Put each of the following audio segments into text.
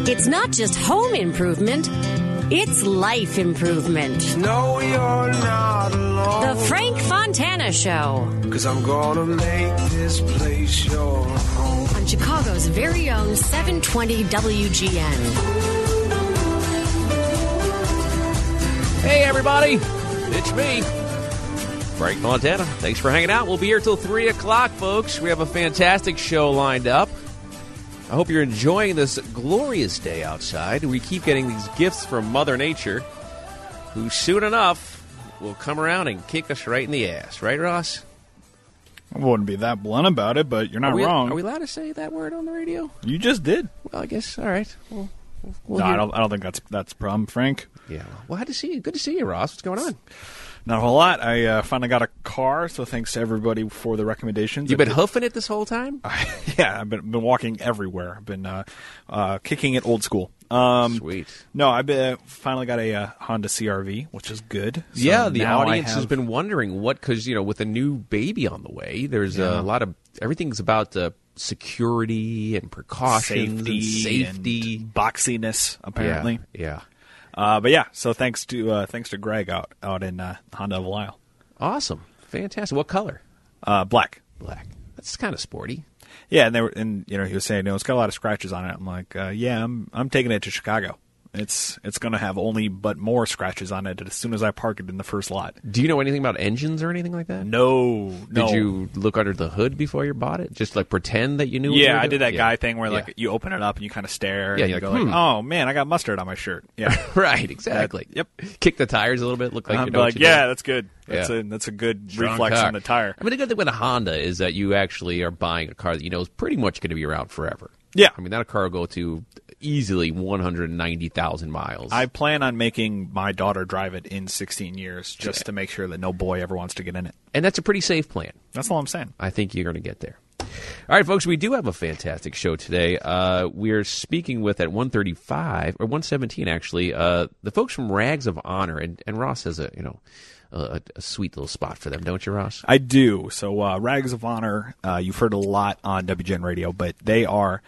It's not just home improvement, it's life improvement. No, you're not alone. The Frank Fontana Show. 'Cause I'm gonna make this place your home. On Chicago's very own 720 WGN. Hey, everybody. It's me, Frank Fontana. Thanks for hanging out. We'll be here till 3 o'clock, folks. We have a fantastic show lined up. I hope you're enjoying this glorious day outside. We keep getting these gifts from Mother Nature, who soon enough will come around and kick us right in the ass. Right, Ross? I wouldn't be that blunt about it, but you're not wrong. Are we allowed to say that word on the radio? You just did. Well, I guess. All right. We'll No, I don't think that's a problem, Frank. Yeah. Well, good to see you. Good to see you, Ross. What's going on? Not a whole lot. I finally got a car, so thanks to everybody for the recommendations. You've been hoofing it this whole time? Yeah, I've been walking everywhere. I've been kicking it old school. Sweet. No, I've finally got a Honda CR-V, which is good. So yeah, the audience has been wondering because, with a new baby on the way, there's a lot of, everything's about security and precautions safety. And boxiness, apparently. Yeah. But yeah, so thanks to Greg out in Honda of Lisle. Awesome. Fantastic. What color? Black. Black. That's kind of sporty. Yeah, and he was saying it's got a lot of scratches on it. I'm like, yeah, I'm taking it to Chicago. It's going to have only but more scratches on it as soon as I park it in the first lot. Do you know anything about engines or anything like that? No. Did you look under the hood before you bought it? Just like pretend that you knew? Yeah, I did that guy thing where you open it up and you kind of stare. Yeah, and you're go like, oh man, I got mustard on my shirt. Yeah, right, exactly. Yep. Kick the tires a little bit. Look like you know what yeah, doing. that's good. That's a good Strong reflex car. on the tire. I mean, the good thing with a Honda is that you actually are buying a car that is pretty much going to be around forever. Yeah. I mean, that car will go to easily 190,000 miles. I plan on making my daughter drive it in 16 years just to make sure that no boy ever wants to get in it. And that's a pretty safe plan. That's all I'm saying. I think you're going to get there. All right, folks, we do have a fantastic show today. We're speaking with, at 1:35, or 1:17 actually, the folks from Rags of Honor. And Ross has a sweet little spot for them, don't you, Ross? I do. So Rags of Honor, you've heard a lot on WGN Radio, but they are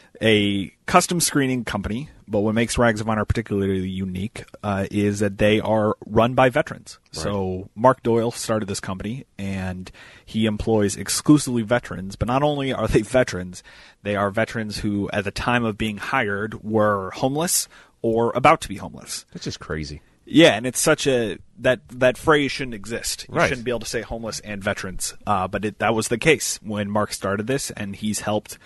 a custom screening company. But what makes Rags of Honor particularly unique is that they are run by veterans. Right. So Mark Doyle started this company, and he employs exclusively veterans. But not only are they veterans, they are veterans who, at the time of being hired, were homeless or about to be homeless. That's just crazy. Yeah, and it's such that phrase shouldn't exist. You right. shouldn't be able to say homeless and veterans. But that was the case when Mark started this, and he's helped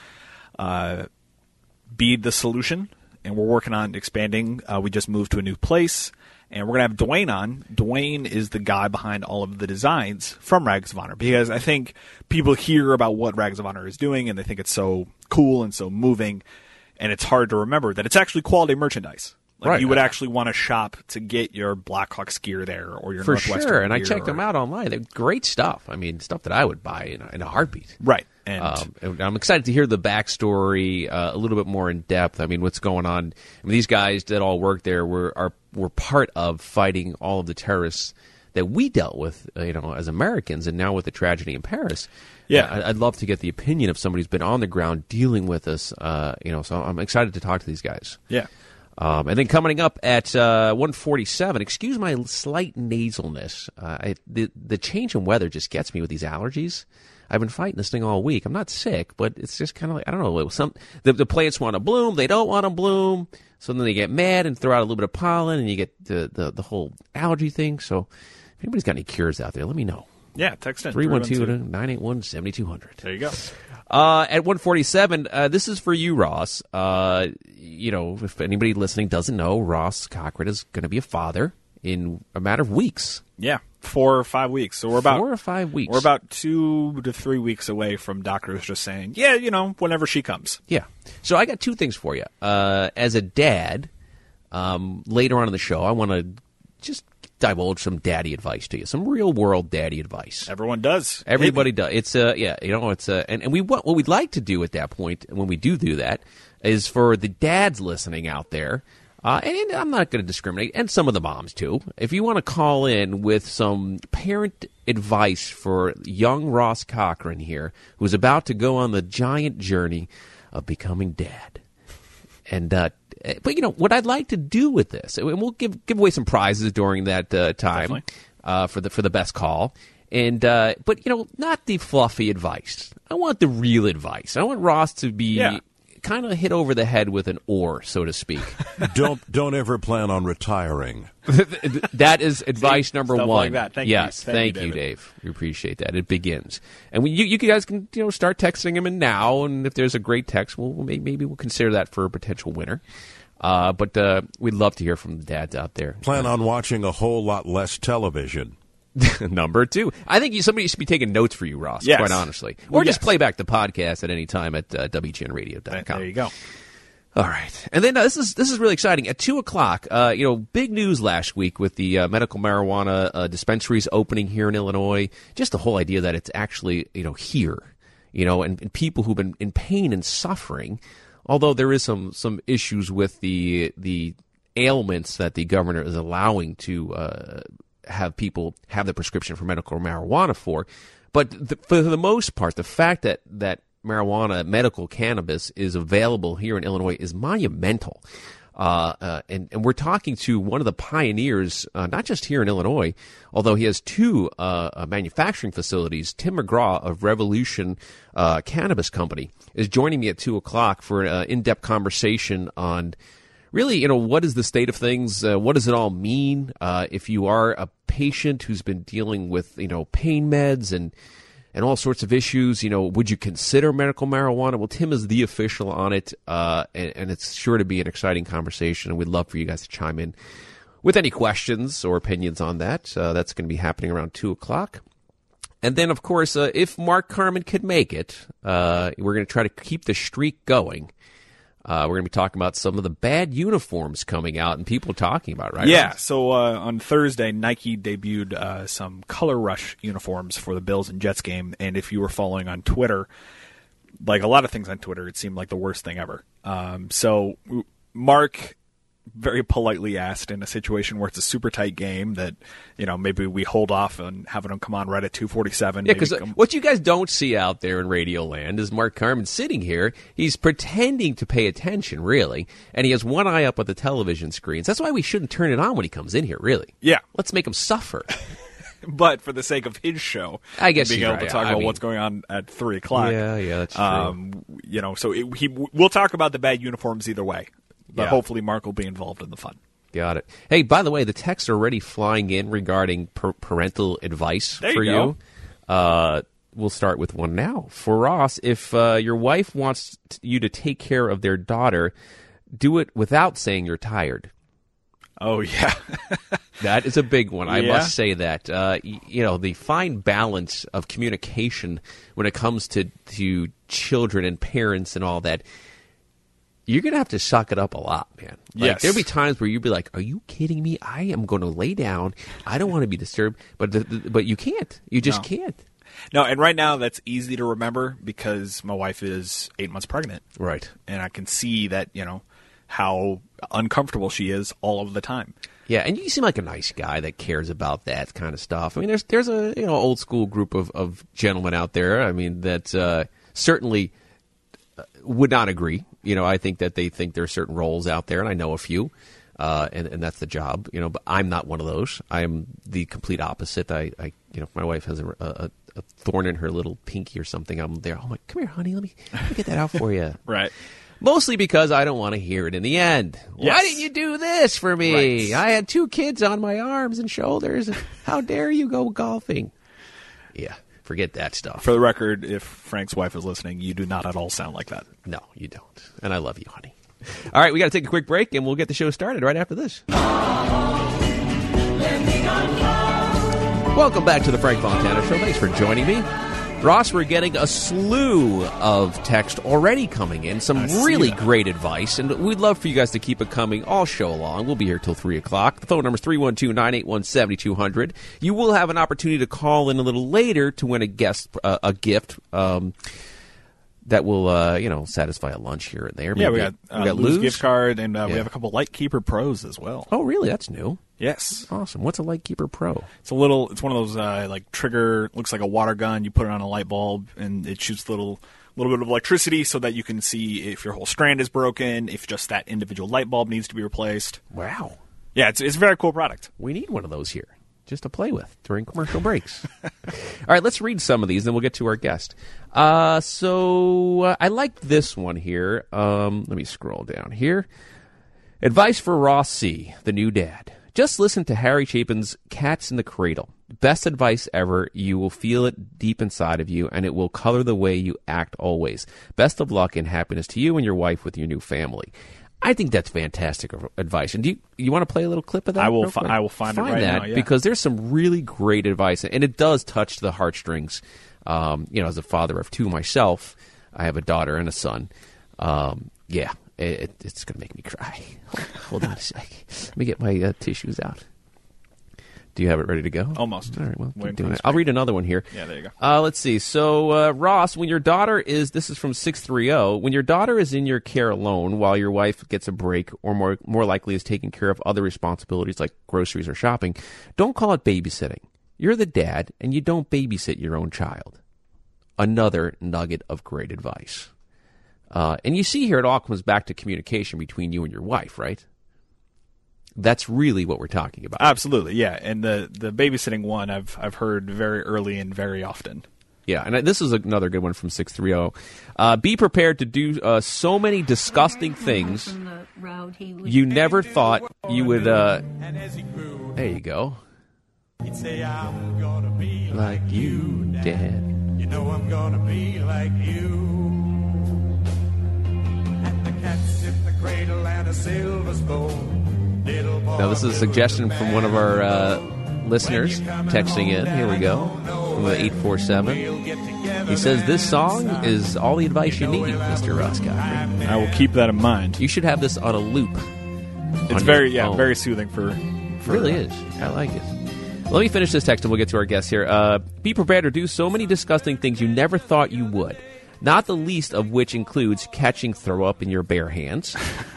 be the solution. And we're working on expanding. We just moved to a new place, and we're going to have Dwayne on. Dwayne is the guy behind all of the designs from Rags of Honor, because I think people hear about what Rags of Honor is doing, and they think it's so cool and so moving, and it's hard to remember that it's actually quality merchandise. Like you would actually want to shop to get your Blackhawks gear there, or your Northwestern gear. For sure, and I checked them out online. They're great stuff. I mean, stuff that I would buy in a heartbeat. Right. And I'm excited to hear the backstory a little bit more in depth. I mean, what's going on? I mean, these guys that all work there were part of fighting all of the terrorists that we dealt with, as Americans, and now with the tragedy in Paris. Yeah, I'd love to get the opinion of somebody who's been on the ground dealing with us. So I'm excited to talk to these guys. Yeah. And then coming up at 1:47, excuse my slight nasalness. The change in weather just gets me with these allergies. I've been fighting this thing all week. I'm not sick, but it's just kind of like, I don't know. The plants want to bloom, they don't want to bloom, so then they get mad and throw out a little bit of pollen, and you get the whole allergy thing. So if anybody's got any cures out there, let me know. Yeah, text in 312-981-7200. There you go. At 1:47, this is for you, Ross. If anybody listening doesn't know, Ross Cochran is going to be a father in a matter of weeks. Yeah, 4 or 5 weeks. So we're about 4 or 5 weeks. We're about 2 to 3 weeks away from doctors just saying, yeah, whenever she comes. Yeah. So I got 2 things for you. As a dad, later on in the show, I want to just divulge some daddy advice to you, some real world daddy advice. Everyone does. Everybody does. It's and what we'd like to do at that point when we do that is for the dads listening out there. And I'm not going to discriminate, and some of the moms too. If you want to call in with some parent advice for young Ross Cochran here, who's about to go on the giant journey of becoming dad, And but what I'd like to do with this, and we'll give away some prizes during that time for the best call. And but not the fluffy advice. I want the real advice. I want Ross to be kind of hit over the head with an oar, so to speak. Don't ever plan on retiring. That is advice number Stuff one. like that. Thank you. Thank you, Dave. We appreciate that. It begins, and you guys can start texting him in now, and if there's a great text, maybe we'll consider that for a potential winner. But we'd love to hear from the dads out there. Plan on watching a whole lot less television. Number two. I think somebody should be taking notes for you, Ross, yes. quite honestly. Or just play back the podcast at any time at WGNradio.com. There you go. All right. And then this is really exciting. At 2 o'clock, big news last week with the medical marijuana dispensaries opening here in Illinois. Just the whole idea that it's actually, here, and people who've been in pain and suffering, although there is some issues with the ailments that the governor is allowing to have people have the prescription for medical marijuana for. But for the most part, the fact that marijuana, medical cannabis, is available here in Illinois is monumental. And we're talking to one of the pioneers, not just here in Illinois, although he has two manufacturing facilities. Tim McGraw of Revolution Cannabis Company is joining me at 2 o'clock for an in-depth conversation on really, what is the state of things? What does it all mean? If you are a patient who's been dealing with, pain meds and all sorts of issues, would you consider medical marijuana? Well, Tim is the official on it, and it's sure to be an exciting conversation, and we'd love for you guys to chime in with any questions or opinions on that. That's going to be happening around 2 o'clock. And then, of course, if Mark Carman could make it, we're going to try to keep the streak going. We're going to be talking about some of the bad uniforms coming out and people talking about it, right? Yeah, so on Thursday, Nike debuted some Color Rush uniforms for the Bills and Jets game, and if you were following on Twitter, like a lot of things on Twitter, it seemed like the worst thing ever. So Mark very politely asked, in a situation where it's a super tight game, that maybe we hold off on having them come on right at 2:47. Yeah, because what you guys don't see out there in Radio Land is Mark Carman sitting here. He's pretending to pay attention, really, and he has one eye up at the television screens. That's why we shouldn't turn it on when he comes in here, really. Yeah. Let's make him suffer. But for the sake of his show, I guess being you're able to right. talk about what's going on at 3 o'clock. Yeah, that's true. So we'll talk about the bad uniforms either way. But Yeah. hopefully Mark will be involved in the fun. Got it. Hey, by the way, the texts are already flying in regarding parental advice There for you you. We'll start with one now. For Ross, if your wife wants you to take care of their daughter, do it without saying you're tired. Oh, yeah. That is a big one. I Yeah. must say that. The fine balance of communication when it comes to children and parents and all that, you're going to have to suck it up a lot, man. Yes. There'll be times where you'll be like, are you kidding me? I am going to lay down. I don't want to be disturbed. But you can't. You just can't. No, and right now that's easy to remember because my wife is 8 months pregnant. Right. And I can see that, how uncomfortable she is all of the time. Yeah, and you seem like a nice guy that cares about that kind of stuff. I mean, there's a old school group of gentlemen out there. I mean, that certainly would not agree. I think that they think there are certain roles out there, and I know a few, and that's the job. But I'm not one of those. I am the complete opposite. I if my wife has a thorn in her little pinky or something, I'm there. I'm like, come here, honey, let me get that out for you. Right. Mostly because I don't want to hear it in the end. Yes. Why didn't you do this for me? Right. I had 2 kids on my arms and shoulders. How dare you go golfing? Yeah, forget that stuff. For the record, if Frank's wife is listening, you do not at all sound like that. No, you don't. And I love you, honey. All right, we got to take a quick break, and we'll get the show started right after this. Welcome back to the Frank Fontana Show. Thanks for joining me. Ross, we're getting a slew of text already coming in. Some really great advice, and we'd love for you guys to keep it coming all show long. We'll be here till 3 o'clock. The phone number is 312-981-7200. You will have an opportunity to call in a little later to win a gift that will, satisfy a lunch here and there. Yeah, Maybe we got Lou's gift card, and we have a couple Lightkeeper Pros as well. Oh, really? That's new. Yes. Awesome. What's a Lightkeeper Pro? It's one of those trigger, looks like a water gun. You put it on a light bulb, and it shoots little little bit of electricity so that you can see if your whole strand is broken, if just that individual light bulb needs to be replaced. Wow. Yeah, it's a very cool product. We need one of those here just to play with during commercial breaks. All right, let's read some of these, then we'll get to our guest. So I like this one here. Let me scroll down here. Advice for Ross C., the new dad. Just listen to Harry Chapin's Cats in the Cradle. Best advice ever. You will feel it deep inside of you, and it will color the way you act always. Best of luck and happiness to you and your wife with your new family. I think that's fantastic advice. And do you want to play a little clip of that? I will find it right that now, yeah. Because there's some really great advice, and it does touch the heartstrings. As a father of two myself, I have a daughter and a son. It's going to make me cry. Hold on a sec. Let me get my tissues out. Do you have it ready to go? Almost. All right, well, keep Waiting doing for it. the I'll read another one here. Yeah, there you go. Let's see. So, Ross, when your daughter this is from 630, when your daughter is in your care alone while your wife gets a break or more likely is taking care of other responsibilities like groceries or shopping, don't call it babysitting. You're the dad, and you don't babysit your own child. Another nugget of great advice. And you see here it all comes back to communication between you and your wife, right? That's really what we're talking about. Absolutely, yeah. And the babysitting one I've heard very early and very often. Yeah, and this is another good one from 630. Be prepared to do so many disgusting things you never thought you would. There you go. He'd say, I'm gonna be Like you, Dad. You know I'm gonna be like you. And the cat's in the cradle and a silver spoon. Now, this is a suggestion from one of our listeners texting in. Here we go. From the 847. He says, this song is all the advice you need, Mr. Ross Godfrey. I will keep that in mind. You should have this on a loop. It's very soothing for It really is. I like it. Let me finish this text and we'll get to our guest here. Be prepared to do so many disgusting things you never thought you would. Not the least of which includes catching throw up in your bare hands.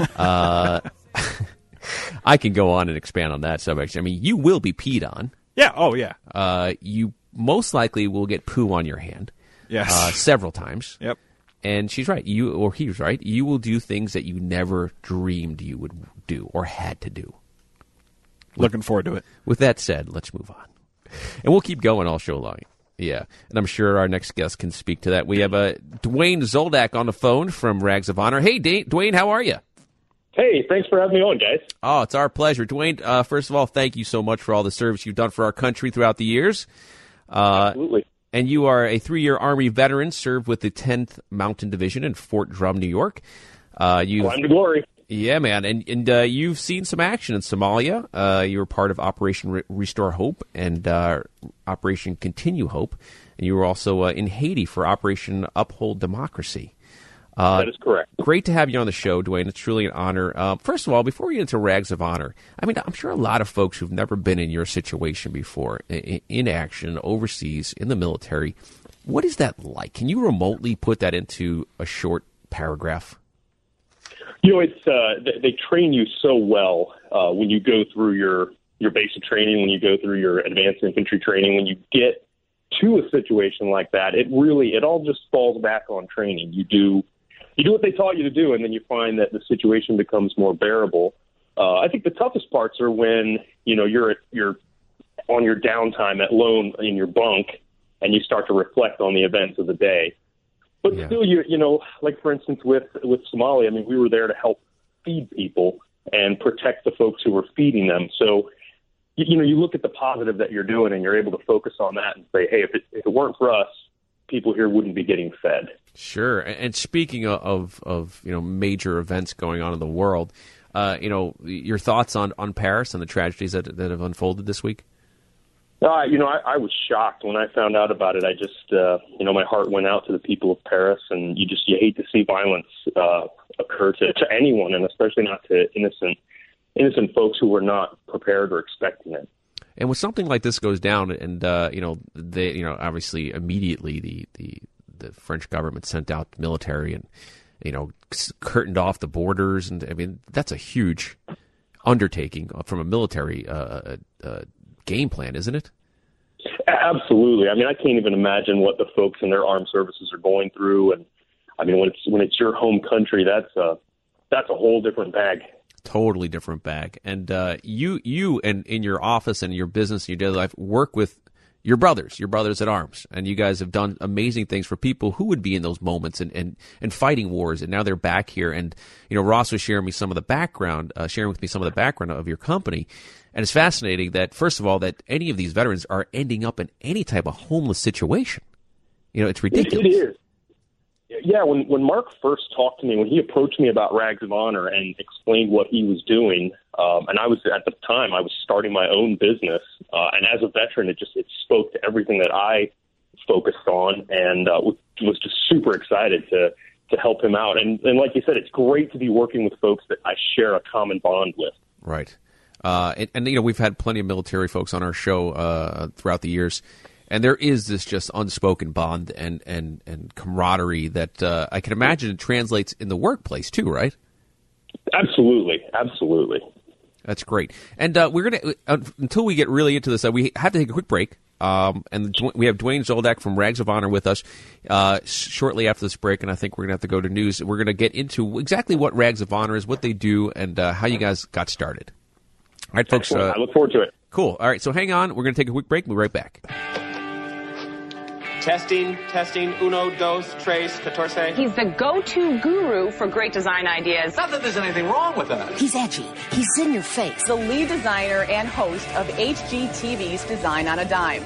I can go on and expand on that subject. I mean, you will be peed on. Yeah. Oh, yeah. You most likely will get poo on your hand. Yes. Several times. Yep. And she's right. He was right. You will do things that you never dreamed you would do or had to do. Looking forward to it. With that said, let's move on. And we'll keep going all show long. Yeah. And I'm sure our next guest can speak to that. We have Dwayne Zoldak on the phone from Rags of Honor. Hey, Dwayne, how are you? Hey, thanks for having me on, guys. Oh, it's our pleasure. Dwayne, first of all, thank you so much for all the service you've done for our country throughout the years. Absolutely. And you are a 3-year Army veteran, served with the 10th Mountain Division in Fort Drum, New York. Climb to glory. Yeah, man. And you've seen some action in Somalia. You were part of Operation Restore Hope and Operation Continue Hope. And you were also in Haiti for Operation Uphold Democracy. That is correct. Great to have you on the show, Dwayne. It's truly an honor. First of all, before we get into Rags of Honor, I mean, I'm sure a lot of folks who've never been in your situation before, in action, overseas, in the military, what is that like? Can you remotely put that into a short paragraph? You know, it's they train you so well when you go through your basic training, when you go through your advanced infantry training, when you get to a situation like that, it all just falls back on training. You do what they taught you to do, and then you find that the situation becomes more bearable. I think the toughest parts are when, you're on your downtime alone in your bunk, and you start to reflect on the events of the day. But still, like for instance with Somalia, I mean, we were there to help feed people and protect the folks who were feeding them. So, you look at the positive that you're doing, and you're able to focus on that and say, hey, if it weren't for us, people here wouldn't be getting fed. Sure. And speaking of major events going on in the world, your thoughts on Paris and the tragedies that have unfolded this week? I was shocked when I found out about it. I just, my heart went out to the people of Paris, and you hate to see violence occur to anyone, and especially not to innocent folks who were not prepared or expecting it. And when something like this goes down, and obviously immediately the French government sent out the military and curtained off the borders, and I mean that's a huge undertaking from a military game plan, isn't it? Absolutely. I mean, I can't even imagine what the folks in their armed services are going through, and I mean, when it's your home country, that's a whole different bag. Totally different bag. And you and in your office and your business and your daily life work with your brothers at arms, and you guys have done amazing things for people who would be in those moments and fighting wars, and now they're back here. And Ross was sharing with me some of the background of your company, and it's fascinating that, first of all, that any of these veterans are ending up in any type of homeless situation. It's ridiculous. It is. Yeah, when Mark first talked to me, when he approached me about Rags of Honor and explained what he was doing, and I was at the time I was starting my own business, and as a veteran, it spoke to everything that I focused on, and was just super excited to help him out. And like you said, it's great to be working with folks that I share a common bond with. Right, and we've had plenty of military folks on our show throughout the years. And there is this just unspoken bond and camaraderie that I can imagine it translates in the workplace too, right? Absolutely. That's great. And we're going to, until we get really into this, we have to take a quick break. And we have Dwayne Zoldak from Rags of Honor with us shortly after this break, and I think we're going to have to go to news. We're going to get into exactly what Rags of Honor is, what they do, and how you guys got started. All right, folks. I look forward to it. Cool. All right, so hang on. We're going to take a quick break. We'll be right back. Testing, uno, dos, tres, catorce. He's the go-to guru for great design ideas. Not that there's anything wrong with that. He's edgy. He's in your face. The lead designer and host of HGTV's Design on a Dime.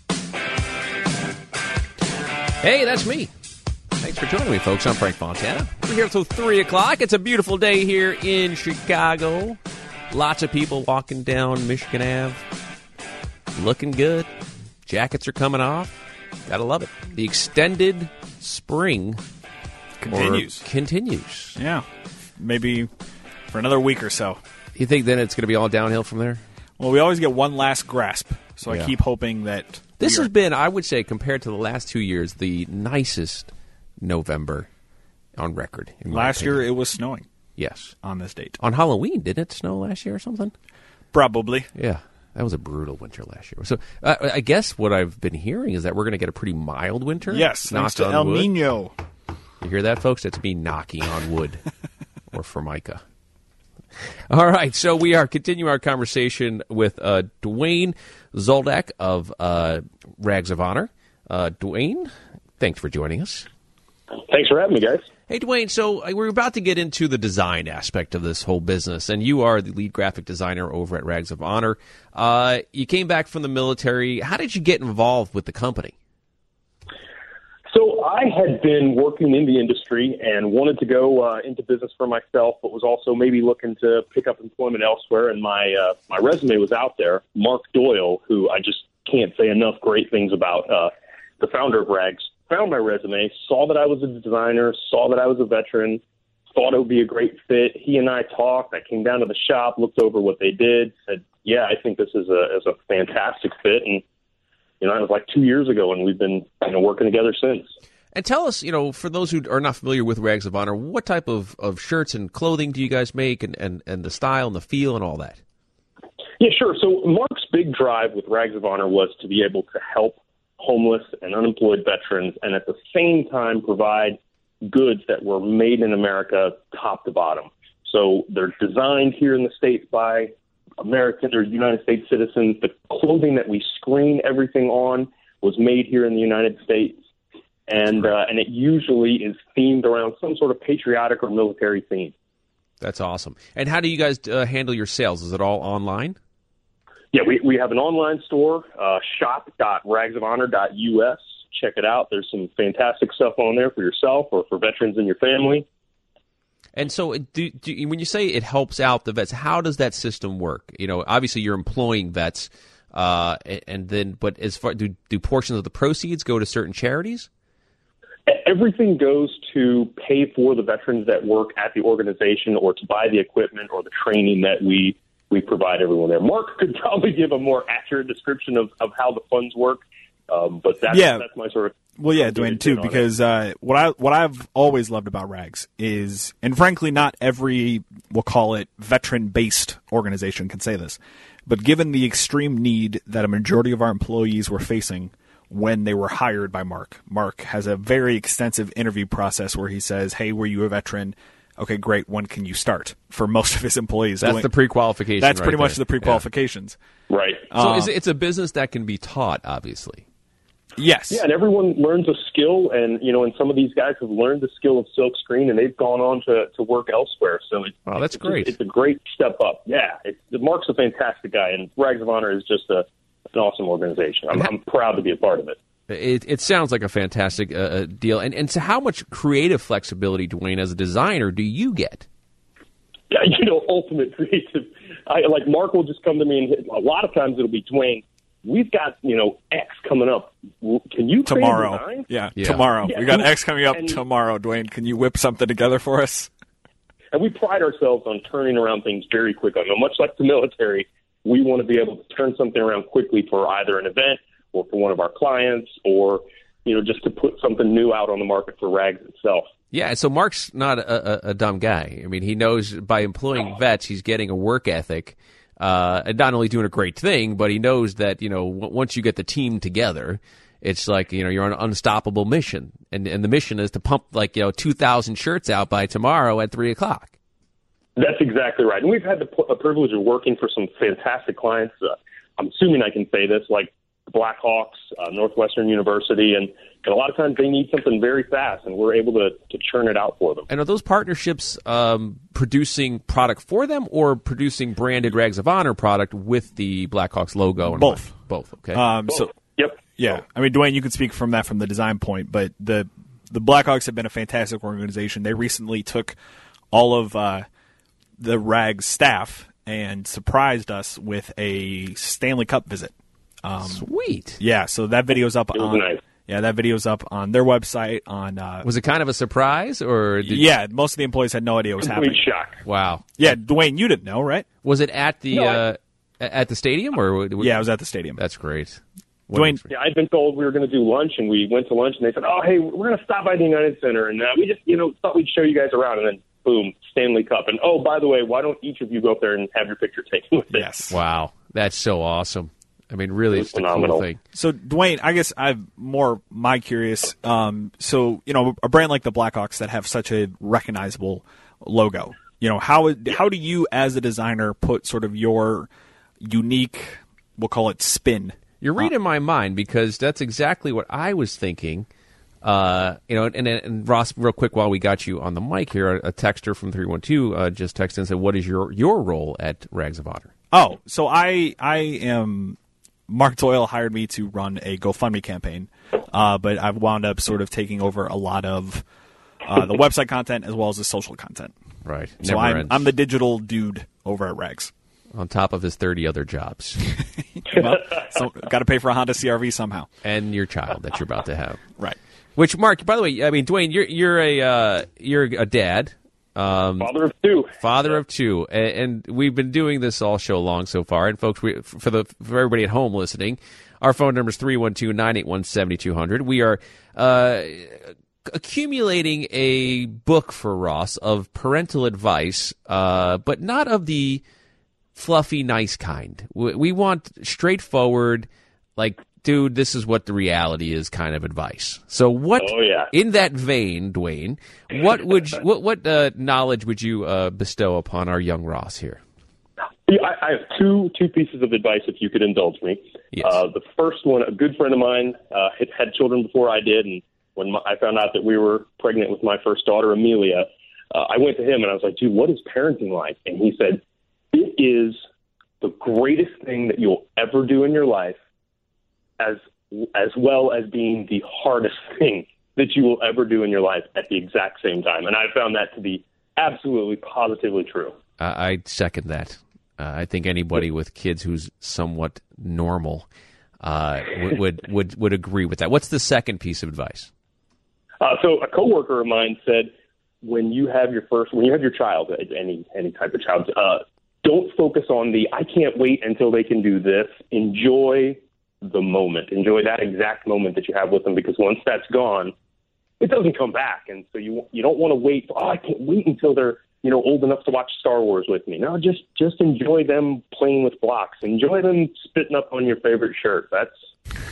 Hey, that's me. Thanks for joining me, folks. I'm Frank Fontana. We're here till 3 o'clock. It's a beautiful day here in Chicago. Lots of people walking down Michigan Ave. Looking good. Jackets are coming off. Gotta love it. The extended spring continues. Yeah. Maybe for another week or so. You think then it's going to be all downhill from there? Well, we always get one last grasp, so I keep hoping that... This has been, I would say, compared to the last 2 years, the nicest November on record. Last year it was snowing. Yes. On this date. On Halloween, didn't it snow last year or something? Probably. Yeah. That was a brutal winter last year. So I guess what I've been hearing is that we're going to get a pretty mild winter. Yes, thanks to El Nino. You hear that, folks? That's me knocking on wood or Formica. All right, so we are continuing our conversation with Dwayne Zoldak of Rags of Honor. Dwayne, thanks for joining us. Thanks for having me, guys. Hey, Dwayne, so we're about to get into the design aspect of this whole business, and you are the lead graphic designer over at Rags of Honor. You came back from the military. How did you get involved with the company? So I had been working in the industry and wanted to go into business for myself, but was also maybe looking to pick up employment elsewhere, and my resume was out there. Mark Doyle, who I just can't say enough great things about, the founder of Rags, found my resume, saw that I was a designer, saw that I was a veteran, thought it would be a great fit. He and I talked. I came down to the shop, looked over what they did, said, yeah, I think this is a fantastic fit. And, it was like 2 years ago, and we've been working together since. And tell us, for those who are not familiar with Rags of Honor, what type of shirts and clothing do you guys make, and the style and the feel and all that? Yeah, sure. So Mark's big drive with Rags of Honor was to be able to help homeless and unemployed veterans, and at the same time provide goods that were made in America top to bottom. So they're designed here in the States by American or United States citizens. The clothing that we screen everything on was made here in the United States, and it usually is themed around some sort of patriotic or military theme. That's awesome. And how do you guys handle your sales? Is it all online? Yeah, we have an online store, shop.ragsofhonor.us. Check it out. There's some fantastic stuff on there for yourself or for veterans in your family. And so when you say it helps out the vets, how does that system work? Obviously you're employing vets, but as far do portions of the proceeds go to certain charities? Everything goes to pay for the veterans that work at the organization or to buy the equipment or the training that we provide everyone there. Mark could probably give a more accurate description of how the funds work, but that's my sort of... Well, yeah, Dwayne, too, because what I've always loved about Rags is, and frankly not every, we'll call it, veteran-based organization can say this, but given the extreme need that a majority of our employees were facing when they were hired by Mark. Mark has a very extensive interview process where he says, hey, were you a veteran? Okay, great. When can you start? For most of his employees. That's the pre-qualification. That's right pretty much there. the pre-qualifications. Yeah. Right. So it's a business that can be taught, obviously. Yes. Yeah, and everyone learns a skill, and and some of these guys have learned the skill of silkscreen, and they've gone on to work elsewhere. So that's great. It's a great step up. Yeah, Mark's a fantastic guy, and Rags of Honor is just an awesome organization. I'm proud to be a part of it. It sounds like a fantastic deal. And so how much creative flexibility, Dwayne, as a designer, do you get? Yeah, ultimate creative. Like Mark will just come to me, and a lot of times it'll be, Dwayne, we've got, X coming up. Can you tomorrow? Design? Yeah, tomorrow. Yeah, we got X coming up tomorrow, Dwayne. Can you whip something together for us? And we pride ourselves on turning around things very quickly. Much like the military, we want to be able to turn something around quickly for either an event or for one of our clients, or just to put something new out on the market for Rags itself. Yeah, so Mark's not a dumb guy. I mean, he knows by employing vets, he's getting a work ethic, and not only doing a great thing, but he knows that once you get the team together, it's like you're on an unstoppable mission, and the mission is to pump 2,000 shirts out by tomorrow at 3:00. That's exactly right, and we've had the privilege of working for some fantastic clients. I'm assuming I can say this, like Blackhawks, Northwestern University, and a lot of times they need something very fast, and we're able to churn it out for them. And are those partnerships producing product for them, or producing branded Rags of Honor product with the Blackhawks logo? And both. Both, okay. Both. Yep. Yeah, I mean, Dwayne, you can speak from the design point, but the Blackhawks have been a fantastic organization. They recently took all of the Rags staff and surprised us with a Stanley Cup visit. Sweet. Yeah, so that video's up on. Nice. Yeah, that video's up on their website. Was it kind of a surprise, or? Most of the employees had no idea what was happening. Complete shock. Wow. Yeah, Dwayne, you didn't know, right? Was it at the at the stadium, or? Yeah, it was at the stadium. That's great. Dwayne. Yeah, I'd been told we were going to do lunch, and we went to lunch, and they said, "Oh, hey, we're going to stop by the United Center, and we just, thought we'd show you guys around." And then, boom, Stanley Cup. And oh, by the way, why don't each of you go up there and have your picture taken with it? Yes. Wow, that's so awesome. I mean, really, it's a cool thing. So, Dwayne, I guess I'm my curious. So, a brand like the Blackhawks that have such a recognizable logo, how do you, as a designer, put sort of your unique, we'll call it, spin? You're reading my mind, because that's exactly what I was thinking. And Ross, real quick, while we got you on the mic here, a texter from 312 just texted and said, "What is your role at Rags of Honor?" Oh, so I am. Mark Doyle hired me to run a GoFundMe campaign, but I've wound up sort of taking over a lot of the website content as well as the social content. Right. So I'm the digital dude over at Rags. On top of his 30 other jobs. Well, got to pay for a Honda CR-V somehow. And your child that you're about to have. Right. Which, Mark, by the way, I mean, Dwayne, you're a dad. Father of two. Father of two, and we've been doing this all show long so far. And folks, for everybody at home listening, our phone number is 312-981-7200. We are accumulating a book for Ross of parental advice, but not of the fluffy, nice kind. We want straightforward, like, dude, this is what the reality is kind of advice. So in that vein, Dwayne, what knowledge would you bestow upon our young Ross here? Yeah, I have two pieces of advice, if you could indulge me. Yes. The first one, a good friend of mine had children before I did, and when I found out that we were pregnant with my first daughter, Amelia, I went to him and I was like, dude, what is parenting like? And he said, it is the greatest thing that you'll ever do in your life, as well as being the hardest thing that you will ever do in your life at the exact same time. And I found that to be absolutely, positively true. I second that. I think anybody with kids who's somewhat normal would agree with that. What's the second piece of advice? So a coworker of mine said, when you have your child, any type of child, don't focus on I can't wait until they can do this. Enjoy the moment. Enjoy that exact moment that you have with them, because once that's gone, it doesn't come back. And so you don't want to wait. I can't wait until they're old enough to watch Star Wars with me. No, just enjoy them playing with blocks. Enjoy them spitting up on your favorite shirt.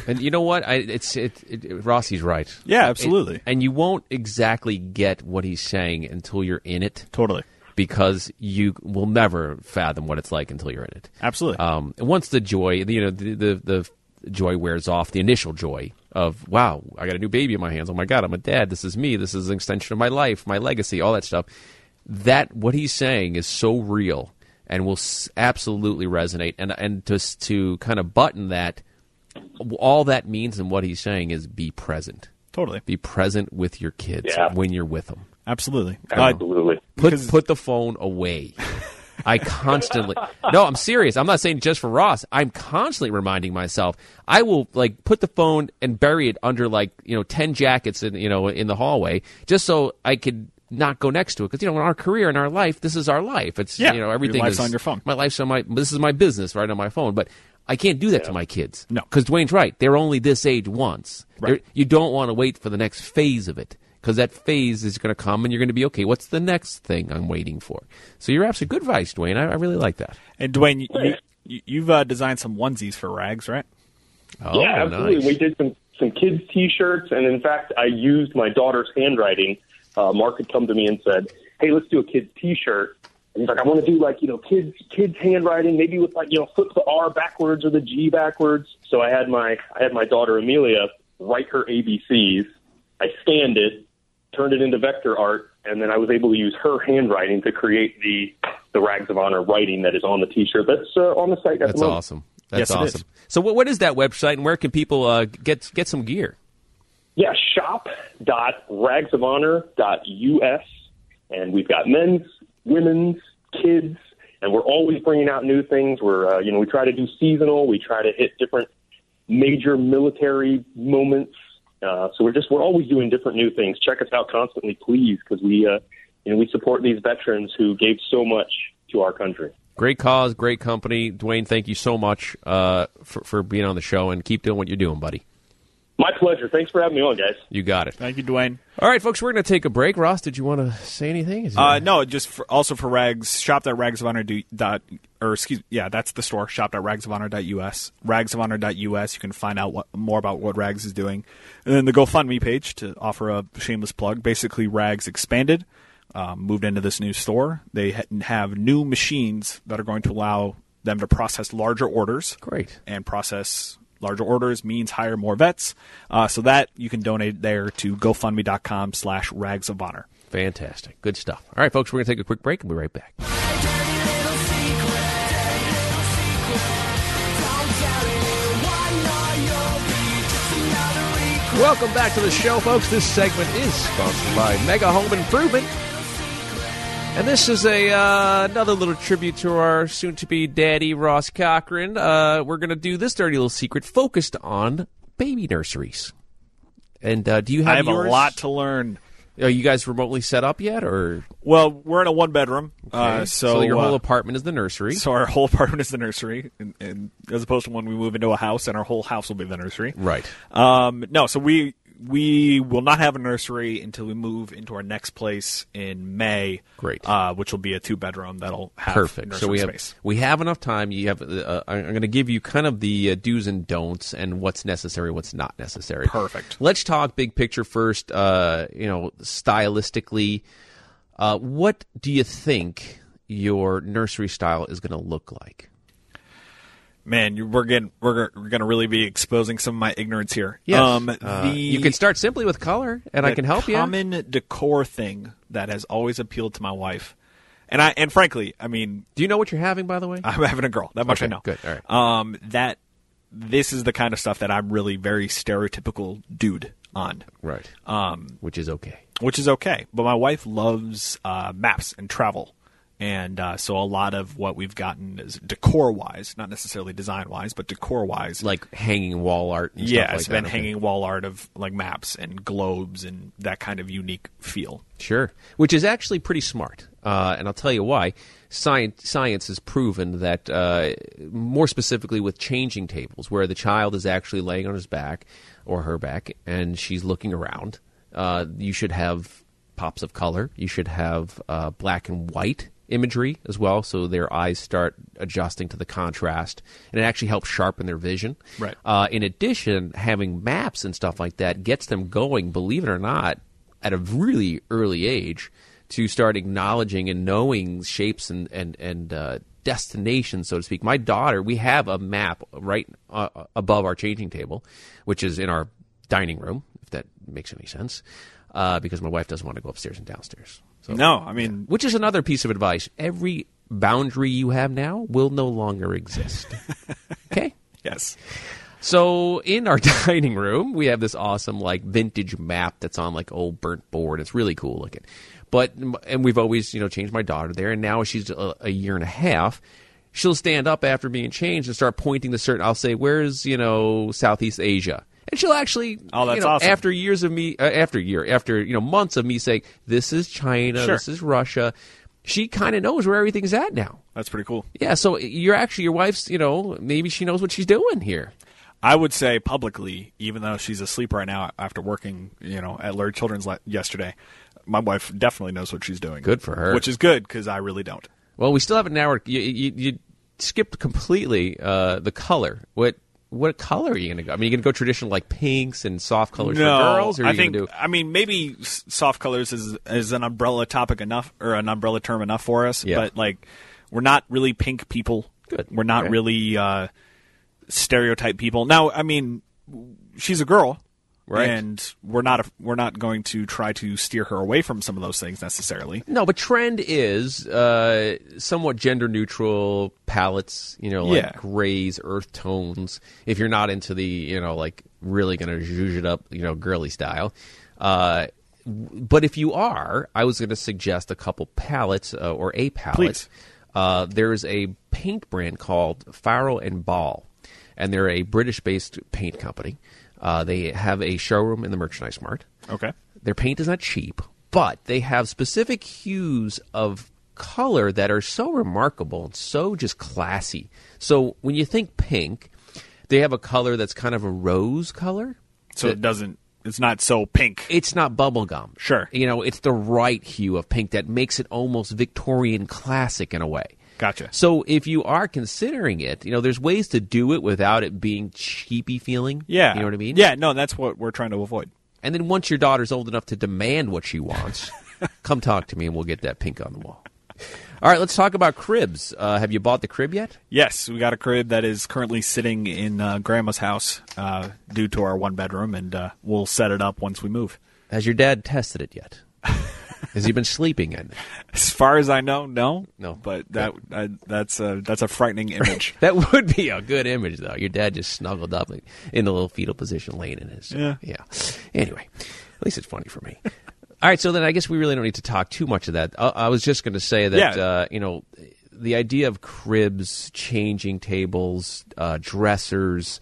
And you know what? Rossi's right. Yeah, absolutely. And you won't exactly get what he's saying until you're in it. Totally. Because you will never fathom what it's like until you're in it. Absolutely. And once the joy, the joy wears off, the initial joy of, wow, I got a new baby in my hands. Oh my God, I'm a dad. This is me. This is an extension of my life, my legacy, all that stuff. What he's saying is so real and will absolutely resonate. And just to kind of button that, all that means and what he's saying is be present. Totally. Be present with your kids when you're with them. Absolutely. Absolutely. Put the phone away. I constantly... No, I'm serious. I'm not saying just for Ross. I'm constantly reminding myself. I will put the phone and bury it under 10 jackets in the hallway just so I could not go next to it. Because, in our career, in our life, this is our life. It's, everything your life's is on your phone. My life's on this is my business right on my phone. But I can't do that to my kids. No. Because Dwayne's right. They're only this age once. Right. You don't want to wait for the next phase of it. Because that phase is going to come and you're going to be, okay, what's the next thing I'm waiting for? So you're absolutely good advice, Dwayne. I really like that. And Dwayne, you've designed some onesies for Rags, right? Oh, yeah, absolutely. Nice. We did some kids' T-shirts, and in fact, I used my daughter's handwriting. Mark had come to me and said, hey, let's do a kids' T-shirt. And he's like, I want to do kids handwriting, maybe with flip the R backwards or the G backwards. So I had my daughter Amelia write her ABCs. I scanned it, turned it into vector art, and then I was able to use her handwriting to create the Rags of Honor writing that is on the T-shirt. That's on the site. That's awesome. That's awesome. So what is that website, and where can people get some gear? Yeah, shop.ragsofhonor.us, and we've got men's, women's, kids, and we're always bringing out new things. We're we try to do seasonal. We try to hit different major military moments. So we're always doing different new things. Check us out constantly, please, because we support these veterans who gave so much to our country. Great cause, great company. Dwayne, thank you so much for being on the show, and keep doing what you're doing, buddy. My pleasure. Thanks for having me on, guys. You got it. Thank you, Dwayne. All right, folks, we're going to take a break. Ross, did you want to say anything? No, just also for Rags, shop.ragsofhonor.us. That's the store, shop.ragsofhonor.us. Ragsofhonor.us, you can find out more about what Rags is doing. And then the GoFundMe page to offer a shameless plug. Basically, Rags expanded, moved into this new store. They have new machines that are going to allow them to process larger orders. Great. And process larger orders means hire more vets. So that you can donate there to GoFundMe.com/ragsofhonor. Fantastic. Good stuff. All right, folks, we're going to take a quick break and we'll be right back. Welcome back to the show, folks. This segment is sponsored by Mega Home Improvement. And this is another little tribute to our soon-to-be daddy, Ross Cochran. We're going to do this dirty little secret focused on baby nurseries. And do you have yours? I have a lot to learn. Are you guys remotely set up yet? Or Well, we're in a one-bedroom. Okay. So your whole apartment is the nursery. So our whole apartment is the nursery, and as opposed to when we move into a house, and our whole house will be the nursery. Right. No, so we will not have a nursery until we move into our next place in May. Great. Which will be a 2-bedroom that'll have perfect. So space. we have enough time. You have. I'm going to give you kind of the do's and don'ts and what's necessary, what's not necessary. Perfect. Let's talk big picture first. Stylistically, what do you think your nursery style is going to look like? Man, we're going to really be exposing some of my ignorance here. Yes. You can start simply with color, and I can help you. The common decor thing that has always appealed to my wife, and frankly, I mean, do you know what you're having, by the way? I'm having a girl. That much I know. Good. All right. That this is the kind of stuff that I'm really very stereotypical dude on. Right. Which is okay. But my wife loves maps and travel. And so a lot of what we've gotten is decor-wise, not necessarily design-wise, but decor-wise. Like hanging wall art and stuff like that. Yeah, it's been hanging wall art of like maps and globes and that kind of unique feel. Sure. Which is actually pretty smart. And I'll tell you why. Science has proven that, more specifically with changing tables, where the child is actually laying on his back or her back and she's looking around, you should have pops of color. You should have black and white imagery as well, so their eyes start adjusting to the contrast, and it actually helps sharpen their vision. Right. In addition, having maps and stuff like that gets them going, believe it or not, at a really early age to start acknowledging and knowing shapes and destinations, so to speak. My daughter, we have a map right above our changing table, which is in our dining room, if that makes any sense, because my wife doesn't want to go upstairs and downstairs. So, no, I mean... Which is another piece of advice. Every boundary you have now will no longer exist. Okay? Yes. So in our dining room, we have this awesome like vintage map that's on like old burnt board. It's really cool looking. And we've always, changed my daughter there. And now she's a year and a half. She'll stand up after being changed and start pointing to certain, I'll say, where's, Southeast Asia? And she'll actually, awesome. After years of me, after months of me saying, this is China, Sure. This is Russia, she kind of knows where everything's at now. That's pretty cool. Yeah, so your wife's, maybe she knows what she's doing here. I would say publicly, even though she's asleep right now after working, at Lurie Children's yesterday, my wife definitely knows what she's doing. Good for her. Which is good, because I really don't. Well, we still have an hour. You skipped completely the color. What color are you going to go? I mean, you're going to go traditional like pinks and soft colors for girls? Or I think, maybe soft colors is an umbrella topic enough, or an umbrella term enough for us. Yeah. But, we're not really pink people. Good. We're not really stereotype people. Now, I mean, she's a girl. Right. And we're not going to try to steer her away from some of those things necessarily. No, but trend is somewhat gender neutral palettes, grays, earth tones. If you're not into the, really going to zhuzh it up, girly style. But if you are, I was going to suggest a couple palettes or a palette. Please. There's a paint brand called Farrow and Ball, and they're a British-based paint company. They have a showroom in the Merchandise Mart. Okay. Their paint is not cheap, but they have specific hues of color that are so remarkable and so just classy. So when you think pink, they have a color that's kind of a rose color. So it's not so pink. It's not bubblegum. Sure. It's the right hue of pink that makes it almost Victorian classic in a way. Gotcha. So if you are considering it, there's ways to do it without it being cheapy feeling. Yeah. You know what I mean? Yeah, no, that's what we're trying to avoid. And then once your daughter's old enough to demand what she wants, come talk to me and we'll get that pink on the wall. All right, let's talk about cribs. Have you bought the crib yet? Yes, we got a crib that is currently sitting in Grandma's house due to our one bedroom, and we'll set it up once we move. Has your dad tested it yet? Has he been sleeping in it? As far as I know, no. No. But that's a frightening image. That would be a good image, though. Your dad just snuggled up in the little fetal position, laying in his. Yeah. Anyway, at least it's funny for me. All right, so then I guess we really don't need to talk too much of that. I was just going to say that, the idea of cribs, changing tables, dressers,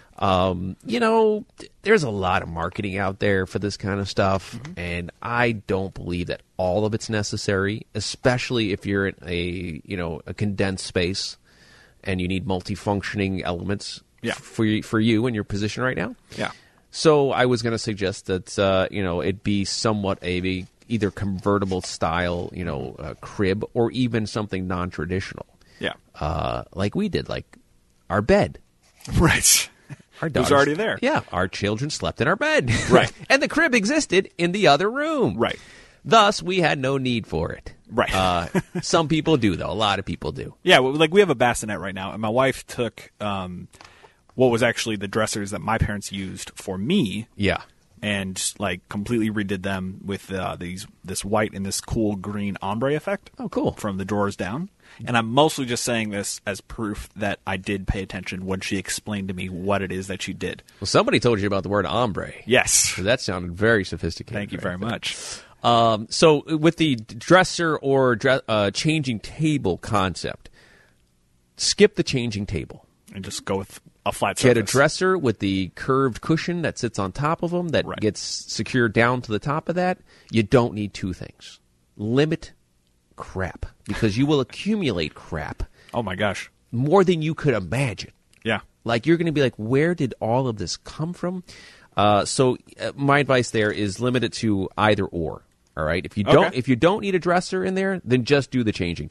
there's a lot of marketing out there for this kind of stuff, and I don't believe that all of it's necessary, especially if you're in a condensed space and you need multifunctioning elements for you in your position right now. Yeah. So I was going to suggest that it be somewhat either convertible style, crib, or even something non-traditional. Yeah. Like we did, like our bed. Right. It was already there. Yeah, our children slept in our bed. Right. And the crib existed in the other room. Right. Thus, we had no need for it. Right. Some people do, though. A lot of people do. Yeah, we have a bassinet right now, and my wife took what was actually the dressers that my parents used for me. Yeah. And completely redid them with this white and this cool green ombre effect. Oh, cool. From the drawers down. And I'm mostly just saying this as proof that I did pay attention when she explained to me what it is that she did. Well, somebody told you about the word ombre. Yes. So that sounded very sophisticated. Thank you very much. So with the dresser or changing table concept, skip the changing table. And just go with a flat surface. Get a dresser with the curved cushion that sits on top of them that gets secured down to the top of that. You don't need two things. Limit crap, because you will accumulate crap. Oh, my gosh. More than you could imagine. Yeah. You're going to be like, where did all of this come from? So my advice there is limit it to either or. All right. If you don't need a dresser in there, then just do the changing table.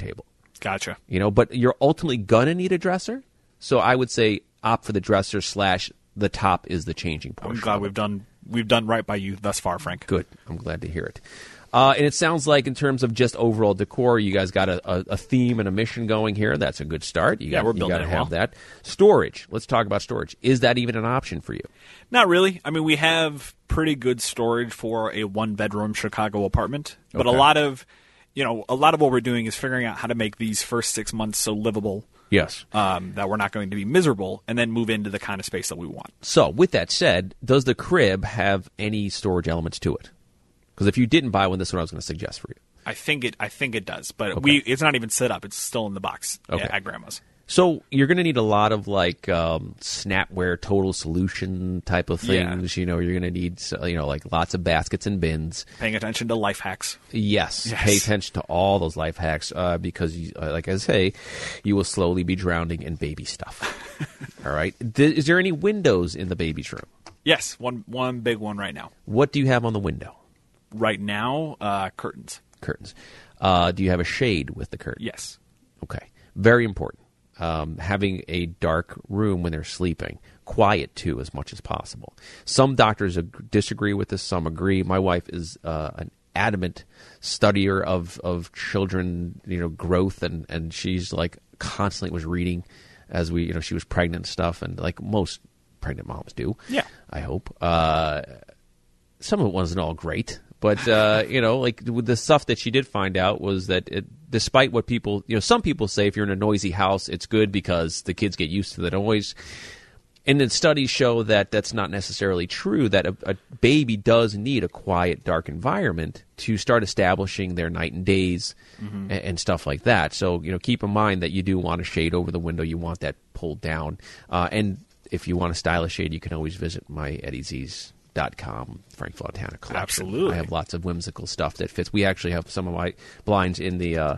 Gotcha. But you're ultimately going to need a dresser. So I would say opt for the dresser / the top is the changing portion. I'm glad we've done right by you thus far, Frank. Good. I'm glad to hear it. And it sounds like in terms of just overall decor, you guys got a theme and a mission going here. That's a good start. We're building to it have well. that. Storage. Let's talk about storage. Is that even an option for you? Not really. I mean, we have pretty good storage for a one-bedroom Chicago apartment, but a lot of what we're doing is figuring out how to make these first 6 months so livable. Yes. That we're not going to be miserable, and then move into the kind of space that we want. So, with that said, does the crib have any storage elements to it? Because if you didn't buy one, this is what I was going to suggest for you. I think it does, but Okay. it's not even set up. It's still in the box Okay. at Grandma's. So you're going to need a lot of Snapware total solution type of things. Yeah. You're going to need lots of baskets and bins. Paying attention to life hacks. Yes. Pay attention to all those life hacks because, like I say, you will slowly be drowning in baby stuff. All right. Is there any windows in the baby's room? Yes, one big one right now. What do you have on the window? Right now, curtains. Curtains. Do you have a shade with the curtain? Yes. Okay. Very important. Having a dark room when they're sleeping. Quiet, too, as much as possible. Some doctors disagree with this. Some agree. My wife is an adamant studier of children, growth, and she's constantly was reading as she was pregnant and stuff, and like most pregnant moms do. Yeah. I hope. Some of it wasn't all great. But, the stuff that she did find out was that despite what people, some people say if you're in a noisy house, it's good because the kids get used to the noise. And then studies show that that's not necessarily true, that a baby does need a quiet, dark environment to start establishing their night and days and stuff like that. So, keep in mind that you do want a shade over the window. You want that pulled down. And if you want a stylish shade, you can always visit my EddieZ's.com Frank Fontana collection. Absolutely. I have lots of whimsical stuff that fits. We actually have some of my blinds in the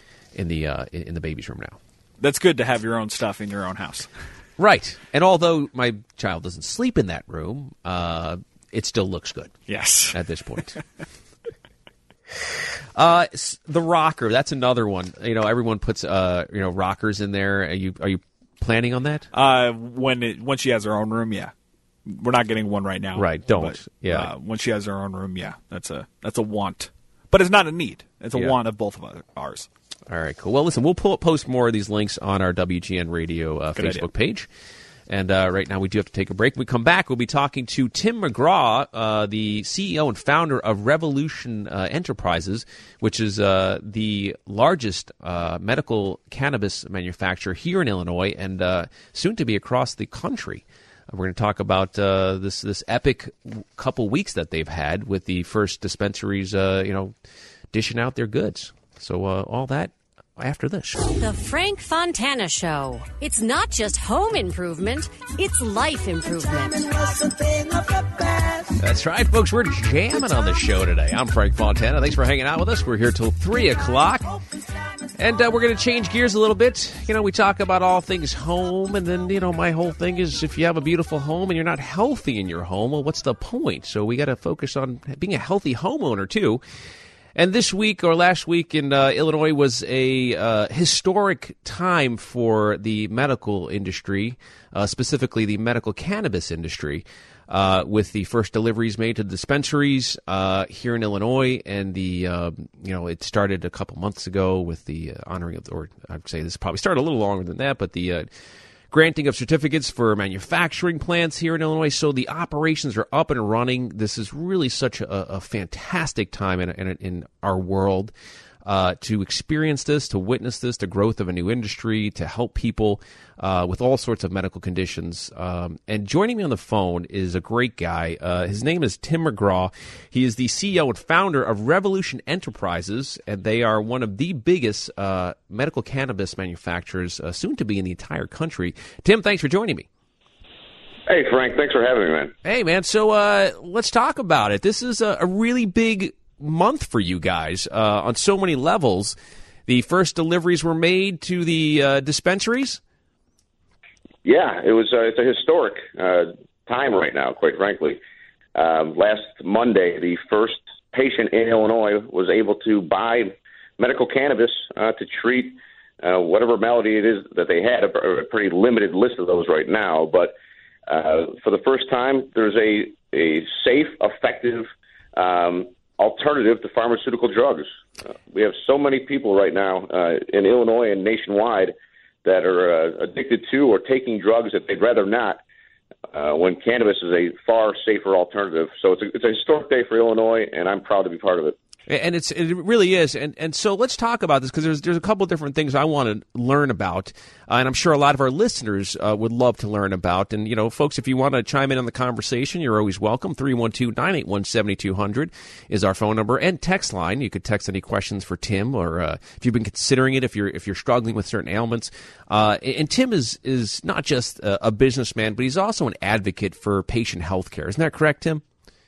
baby's room now. That's good to have your own stuff in your own house. Right. And although my child doesn't sleep in that room, it still looks good. Yes. At this point. The rocker, that's another one. Everyone puts rockers in there. Are you planning on that? When she has her own room, yeah. We're not getting one right now. Right, don't. But, yeah. When she has her own room, yeah. That's a want. But it's not a need. It's a want of both of ours. All right, cool. Well, listen, we'll post more of these links on our WGN Radio Facebook page. And right now we do have to take a break. When we come back, we'll be talking to Tim McGraw, the CEO and founder of Revolution Enterprises, which is the largest medical cannabis manufacturer here in Illinois and soon to be across the country. We're going to talk about this epic couple weeks that they've had with the first dispensaries, dishing out their goods. So all that after this. The Frank Fontana Show. It's not just home improvement, it's life improvement. That's right, folks. We're jamming on the show today. I'm Frank Fontana. Thanks for hanging out with us. We're here till 3 o'clock. And we're going to change gears a little bit. We talk about all things home, and then, my whole thing is if you have a beautiful home and you're not healthy in your home, well, what's the point? So we got to focus on being a healthy homeowner, too. And this week or last week in Illinois was a historic time for the medical industry, specifically the medical cannabis industry, with the first deliveries made to the dispensaries here in Illinois. And it started a couple months ago with the honoring of, or I'd say this probably started a little longer than that, but the granting of certificates for manufacturing plants here in Illinois. So the operations are up and running. This is really such a fantastic time in our world to experience this, to witness this, the growth of a new industry, to help people with all sorts of medical conditions. And joining me on the phone is a great guy. His name is Tim McGraw. He is the CEO and founder of Revolution Enterprises, and they are one of the biggest medical cannabis manufacturers soon to be in the entire country. Tim, thanks for joining me. Hey, Frank. Thanks for having me, man. Hey, man. So let's talk about it. This is a really big month for you guys on so many levels. The first deliveries were made to the dispensaries. Yeah, it's a historic time right now, quite frankly. Last Monday, the first patient in Illinois was able to buy medical cannabis to treat whatever malady it is that they had, a pretty limited list of those right now. But for the first time, there's a safe, effective alternative to pharmaceutical drugs. We have so many people right now in Illinois and nationwide that are addicted to or taking drugs that they'd rather not, when cannabis is a far safer alternative. So it's a historic day for Illinois, and I'm proud to be part of it. And it really is. And so let's talk about this, because there's a couple of different things I want to learn about, and I'm sure a lot of our listeners would love to learn about. And, folks, if you want to chime in on the conversation, you're always welcome. 312-981-7200 is our phone number and text line. You could text any questions for Tim, or if you've been considering it, if you're struggling with certain ailments. And Tim is not just a businessman, but he's also an advocate for patient health care. Isn't that correct, Tim?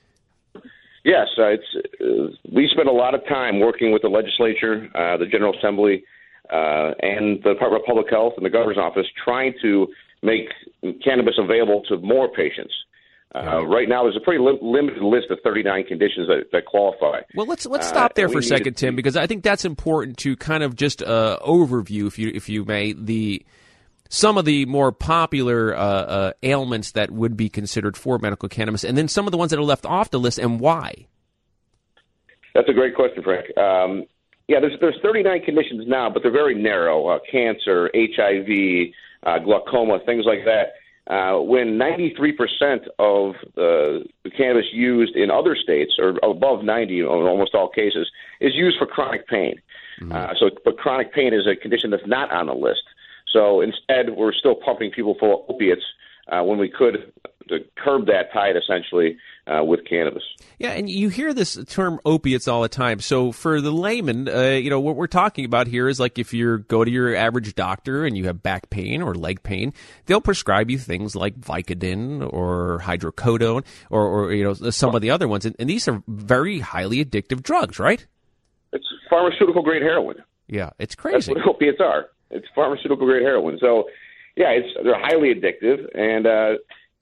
Yes, we spend a lot of time working with the legislature, the General Assembly, and the Department of Public Health and the Governor's Office, trying to make cannabis available to more patients. Right now, there's a pretty limited list of 39 conditions that qualify. Well, let's stop there for a second, Tim, because I think that's important to kind of just overview, if you may, some of the more popular ailments that would be considered for medical cannabis, and then some of the ones that are left off the list, and why. That's a great question, Frank. There's 39 conditions now, but they're very narrow. Cancer, HIV, glaucoma, things like that. When 93% of the cannabis used in other states, or above 90 in almost all cases, is used for chronic pain. Mm-hmm. But chronic pain is a condition that's not on the list. So instead, we're still pumping people full of opiates when we could to curb that tide, essentially, with cannabis. Yeah, and you hear this term opiates all the time. So for the layman, what we're talking about here is like if you go to your average doctor and you have back pain or leg pain, they'll prescribe you things like Vicodin or hydrocodone or some of the other ones. And these are very highly addictive drugs, right? It's pharmaceutical-grade heroin. Yeah, it's crazy. That's what opiates are. It's pharmaceutical-grade heroin. So, yeah, they're highly addictive, and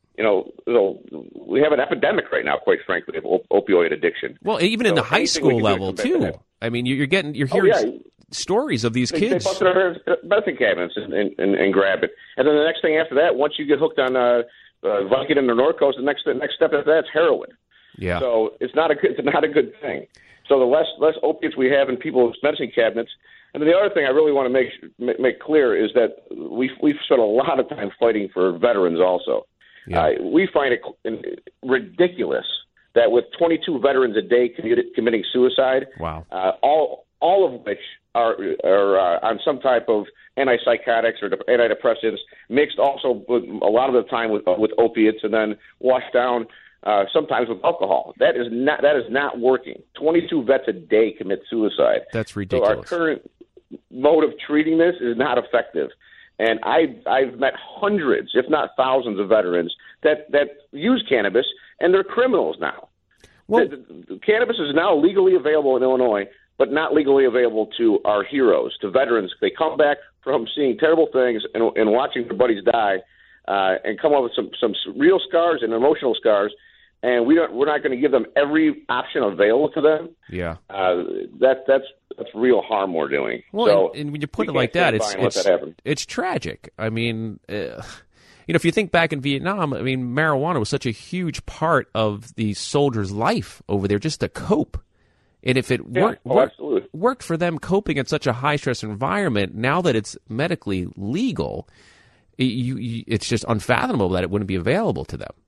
we have an epidemic right now, quite frankly, of opioid addiction. Well, even in the high school level too. I mean, you're hearing stories of these kids. They bust in our medicine cabinets and grab it, and then the next thing after that, once you get hooked on Vicodin or Norcos, the next step after that is heroin. Yeah. So it's not a good thing. So the less opiates we have in people's medicine cabinets. And the other thing I really want to make clear is that we've spent a lot of time fighting for veterans also. Yeah. We find it ridiculous that with 22 veterans a day committing suicide, wow, all of which are on some type of antipsychotics or antidepressants, mixed also with, a lot of the time with opiates, and then washed down sometimes with alcohol. That is not working. 22 vets a day commit suicide. That's ridiculous. So our current mode of treating this is not effective. And I've met hundreds, if not thousands, of veterans that use cannabis, and they're criminals now. Well, cannabis is now legally available in Illinois, but not legally available to our heroes, to veterans. They come back from seeing terrible things and watching their buddies die, and come up with some real scars and emotional scars. And we're not going to give them every option available to them. Yeah, that's real harm we're doing. Well, so and when you put it like that, it's tragic. I mean, if you think back in Vietnam, I mean, marijuana was such a huge part of the soldiers' life over there, just to cope. And if it worked for them coping in such a high stress environment, now that it's medically legal, it's just unfathomable that it wouldn't be available to them.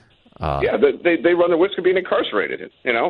They run the risk of being incarcerated.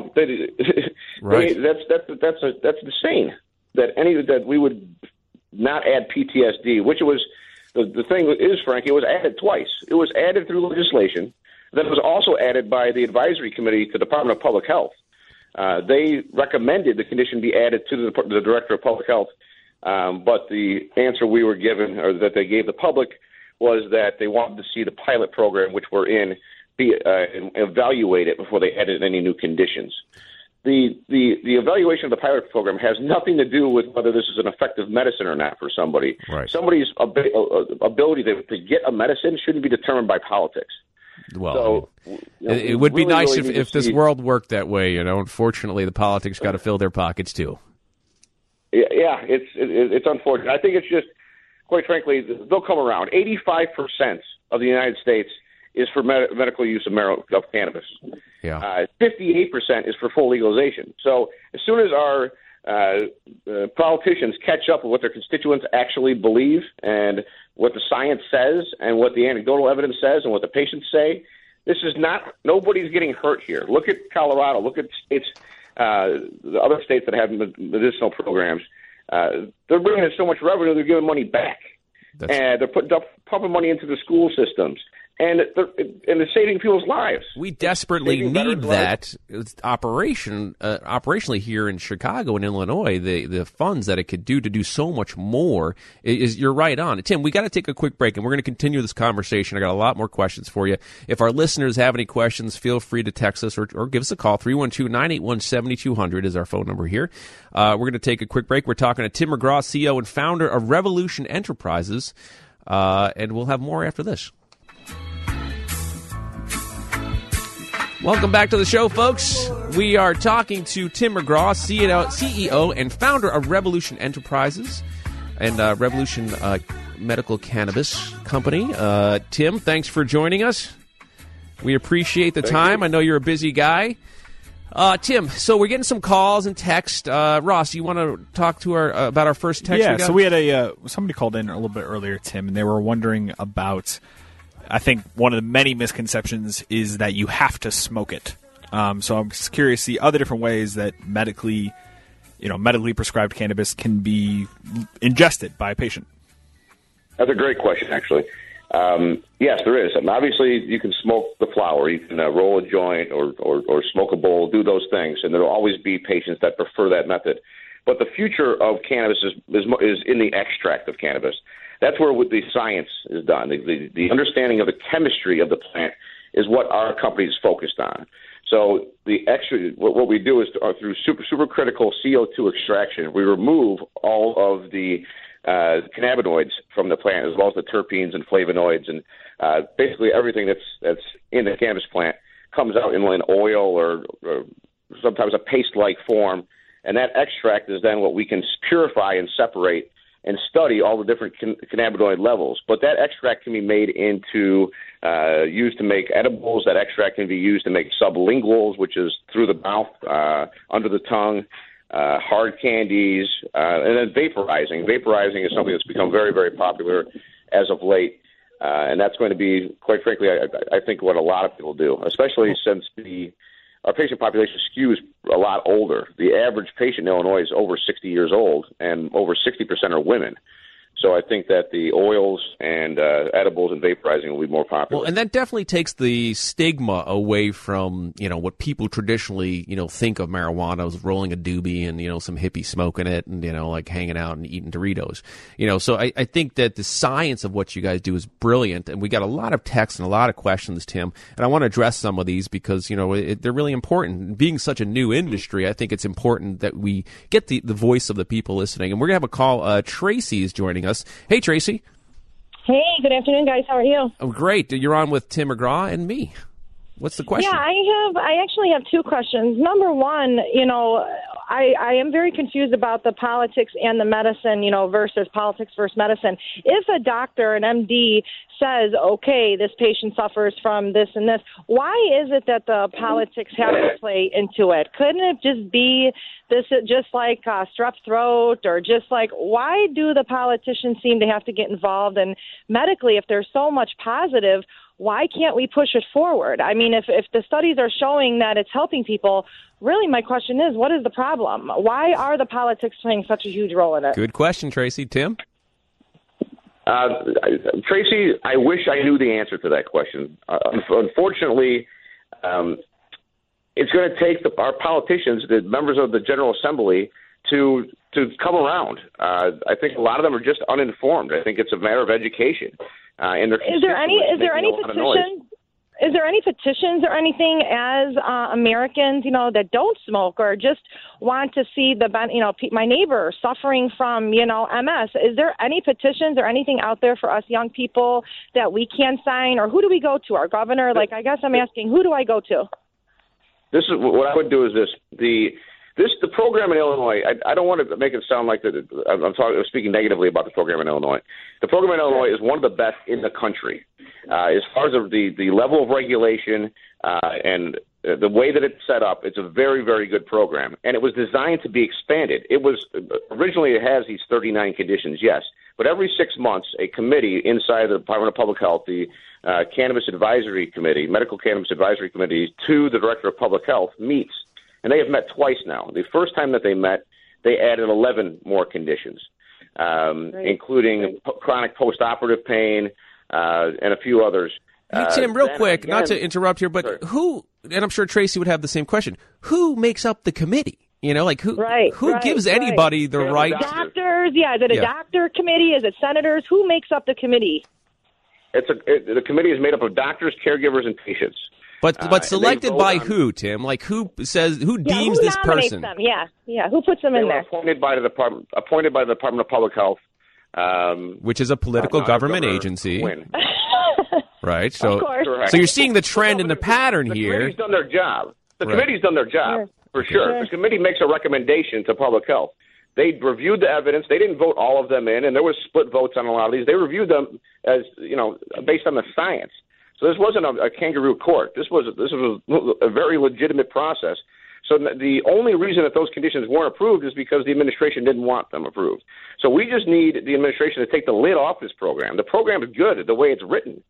Right. That's insane. That we would not add PTSD, which was the thing is, Frank, it was added twice. It was added through legislation. Then it was also added by the advisory committee to the Department of Public Health. They recommended the condition be added to the Director of Public Health, but the answer we were given, or that they gave the public, was that they wanted to see the pilot program, which we're in, be evaluated before they added any new conditions. The evaluation of the pilot program has nothing to do with whether this is an effective medicine or not for somebody. Right. Somebody's ability to get a medicine shouldn't be determined by politics. Well, it would be nice if this world worked that way. Unfortunately, the politics got to fill their pockets too. Yeah, it's unfortunate. I think it's just, quite frankly, they'll come around. 85% of the United States is for medical use of cannabis. Yeah. 58% is for full legalization. So as soon as our politicians catch up with what their constituents actually believe and what the science says and what the anecdotal evidence says and what the patients say, nobody's getting hurt here. Look at Colorado. Look at states, the other states that have medicinal programs. They're bringing in so much revenue, they're giving money back. And they're pumping money into the school systems. And they're saving people's lives. We desperately need that operationally here in Chicago and Illinois. The funds that it could do to do so much more you're right on. Tim, we got to take a quick break, and we're going to continue this conversation. I got a lot more questions for you. If our listeners have any questions, feel free to text us or give us a call. 312-981-7200 is our phone number here. We're going to take a quick break. We're talking to Tim McGraw, CEO and founder of Revolution Enterprises, and we'll have more after this. Welcome back to the show, folks. We are talking to Tim McGraw, CEO and founder of Revolution Enterprises and Revolution Medical Cannabis Company. Tim, thanks for joining us. We appreciate the time. I know you're a busy guy. Tim, so we're getting some calls and text. Ross, you want to talk to about our first text? Yeah, so we had somebody called in a little bit earlier, Tim, and they were wondering about, I think one of the many misconceptions is that you have to smoke it. So I'm just curious the other different ways that medically prescribed cannabis can be ingested by a patient. That's a great question, actually. Yes, there is. Obviously, you can smoke the flower, you can roll a joint or smoke a bowl, do those things, and there will always be patients that prefer that method. But the future of cannabis is in the extract of cannabis. That's where the science is done. The understanding of the chemistry of the plant is what our company is focused on. So what we do is through supercritical CO2 extraction, we remove all of the cannabinoids from the plant, as well as the terpenes and flavonoids, and basically everything that's in the cannabis plant comes out in an oil or sometimes a paste-like form, and that extract is then what we can purify and separate and study all the different cannabinoid levels. But that extract can be made into used to make edibles. That extract can be used to make sublinguals, which is through the mouth, under the tongue, hard candies, and then vaporizing. Vaporizing is something that's become very, very popular as of late. And that's going to be, quite frankly, I think what a lot of people do, especially since our patient population skews a lot older. The average patient in Illinois is over 60 years old, and over 60% are women. So I think that the oils and edibles and vaporizing will be more popular. Well, and that definitely takes the stigma away from, what people traditionally, think of marijuana as rolling a doobie and, some hippie smoking it and, like hanging out and eating Doritos. So I think that the science of what you guys do is brilliant. And we got a lot of texts and a lot of questions, Tim. And I want to address some of these because, they're really important. Being such a new industry, I think it's important that we get the voice of the people listening. And we're going to have a call. Tracy is joining us. Hey, Tracy. Hey, good afternoon, guys. How are you? Oh, great. You're on with Tim McGraw and me. What's the question? Yeah, I actually have two questions. Number one, I am very confused about the politics and the medicine, versus politics versus medicine. If a doctor, an MD, says, okay, this patient suffers from this and this, why is it that the politics have to play into it? Couldn't it just be this, just like strep throat, or just like, why do the politicians seem to have to get involved? And medically, if there's so much positive, why can't we push it forward? I mean, if the studies are showing that it's helping people, really my question is, what is the problem? Why are the politics playing such a huge role in it? Good question, Tracy. Tim? Tracy, I wish I knew the answer to that question. Unfortunately, it's going to take our politicians, the members of the General Assembly, to come around. I think a lot of them are just uninformed. I think it's a matter of education. Is there any petitions? Is there any petitions or anything as Americans, that don't smoke or just want to see my neighbor suffering from, MS? Is there any petitions or anything out there for us young people that we can sign, or who do we go to? Our governor? I guess I'm asking, who do I go to? This is what I would do is this. The program in Illinois, I don't want to make it sound like I'm speaking negatively about the program in Illinois. The program in Illinois is one of the best in the country. As far as the level of regulation and the way that it's set up, it's a very, very good program. And it was designed to be expanded. Originally it has these 39 conditions, yes. But every 6 months, a committee inside the Department of Public Health, the Cannabis Advisory Committee, Medical Cannabis Advisory Committee, to the Director of Public Health, meets. And they have met twice now. The first time that they met, they added 11 more conditions, including chronic post-operative pain and a few others. Hey, Tim, real quick, not to interrupt here, but who, and I'm sure Tracy would have the same question, who makes up the committee? You know, like who gives anybody the right? Doctors, yeah. Is it a doctor committee? Is it senators? Who makes up the committee? The committee is made up of doctors, caregivers, and patients. But selected by who, Tim? Like who deems this person? Them? Yeah. Who puts them in there? Appointed by the Department of Public Health, which is a political government agency. Right. So you're seeing the trend and the pattern here. The committee's done their job. Committee's done their job for sure. The committee makes a recommendation to Public Health. They reviewed the evidence. They didn't vote all of them in, and there was split votes on a lot of these. They reviewed them as based on the science. So this wasn't a kangaroo court. This was a very legitimate process. So the only reason that those conditions weren't approved is because the administration didn't want them approved. So we just need the administration to take the lid off this program. The program is good the way it's written.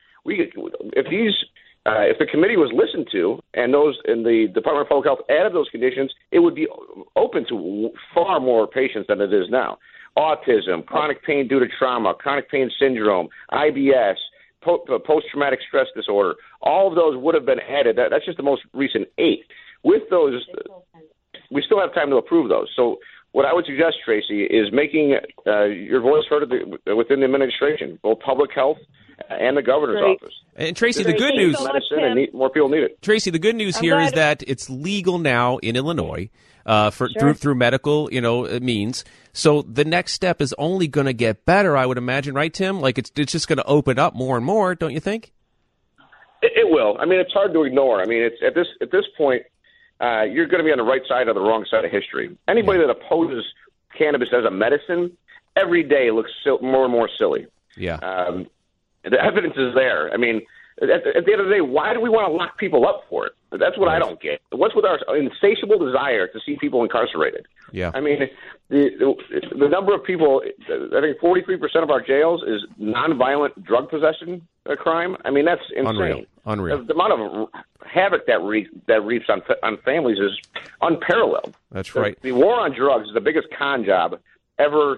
If the committee was listened to and those in the Department of Public Health added those conditions, it would be open to far more patients than it is now. Autism, chronic pain due to trauma, chronic pain syndrome, IBS, post-traumatic stress disorder, all of those would have been added. That's just the most recent 8. With those, we still have time to approve those. So what I would suggest, Tracy, is making your voice heard within the administration, both public health and the governor's office. And Tracy, the good news, more people need it. Tracy, the good news here is that it's legal now in Illinois through medical, means. So the next step is only going to get better, I would imagine, right, Tim? Like it's just going to open up more and more, don't you think? It will. I mean, it's hard to ignore. I mean, it's at this point, you're going to be on the right side or the wrong side of history. Anybody that opposes cannabis as a medicine every day looks more and more silly. Yeah. The evidence is there. I mean, at the end of the day, why do we want to lock people up for it? That's what I don't get. What's with our insatiable desire to see people incarcerated? Yeah. I mean, the number of people, I think 43% of our jails is nonviolent drug possession crime. I mean, that's insane. Unreal. The amount of havoc that reaps on families is unparalleled. That's right. The war on drugs is the biggest con job ever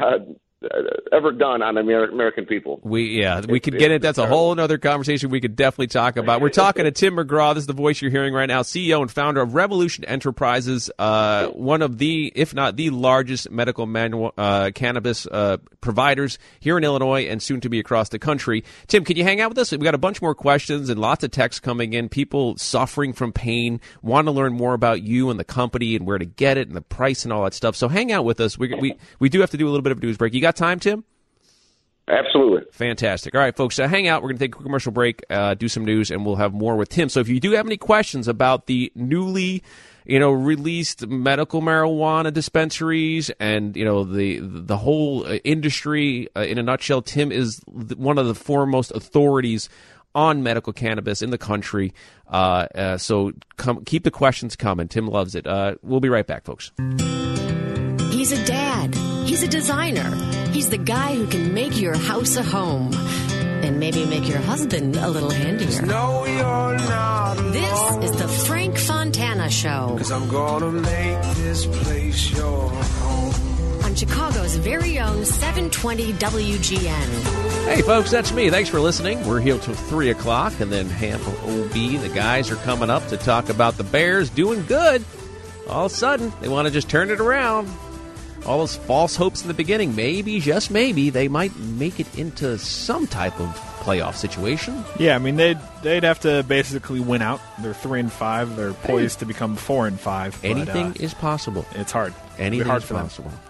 done on the American people. We could get it. That's a whole other conversation we could definitely talk about. We're talking to Tim McGraw. This is the voice you're hearing right now, CEO and founder of Revolution Enterprises, one of the, if not the largest medical cannabis providers here in Illinois and soon to be across the country. Tim, can you hang out with us? We've got a bunch more questions and lots of texts coming in. People suffering from pain, want to learn more about you and the company and where to get it and the price and all that stuff. So hang out with us. We do have to do a little bit of a news break. You got time, Tim? Absolutely. Fantastic. All right, folks, hang out. We're going to take a quick commercial break, do some news, and we'll have more with Tim. So if you do have any questions about the newly released medical marijuana dispensaries and, the whole industry in a nutshell, Tim is one of the foremost authorities on medical cannabis in the country. So keep the questions coming. Tim loves it. We'll be right back, folks. He's a dad. He's a designer. He's the guy who can make your house a home and maybe make your husband a little handier. No, you're not alone. This is the Frank Fontana Show. 'Cause I'm gonna make this place your home. On Chicago's very own 720 WGN. Hey, folks, that's me. Thanks for listening. We're here till 3 o'clock, and then Ham OB, the guys are coming up to talk about the Bears doing good. All of a sudden, they want to just turn it around. All those false hopes in the beginning, maybe, just maybe, they might make it into some type of playoff situation. Yeah, I mean, they'd have to basically win out. They're 3-5. They're poised to become 4-5. Anything is possible. It's hard. Anything hard is for possible.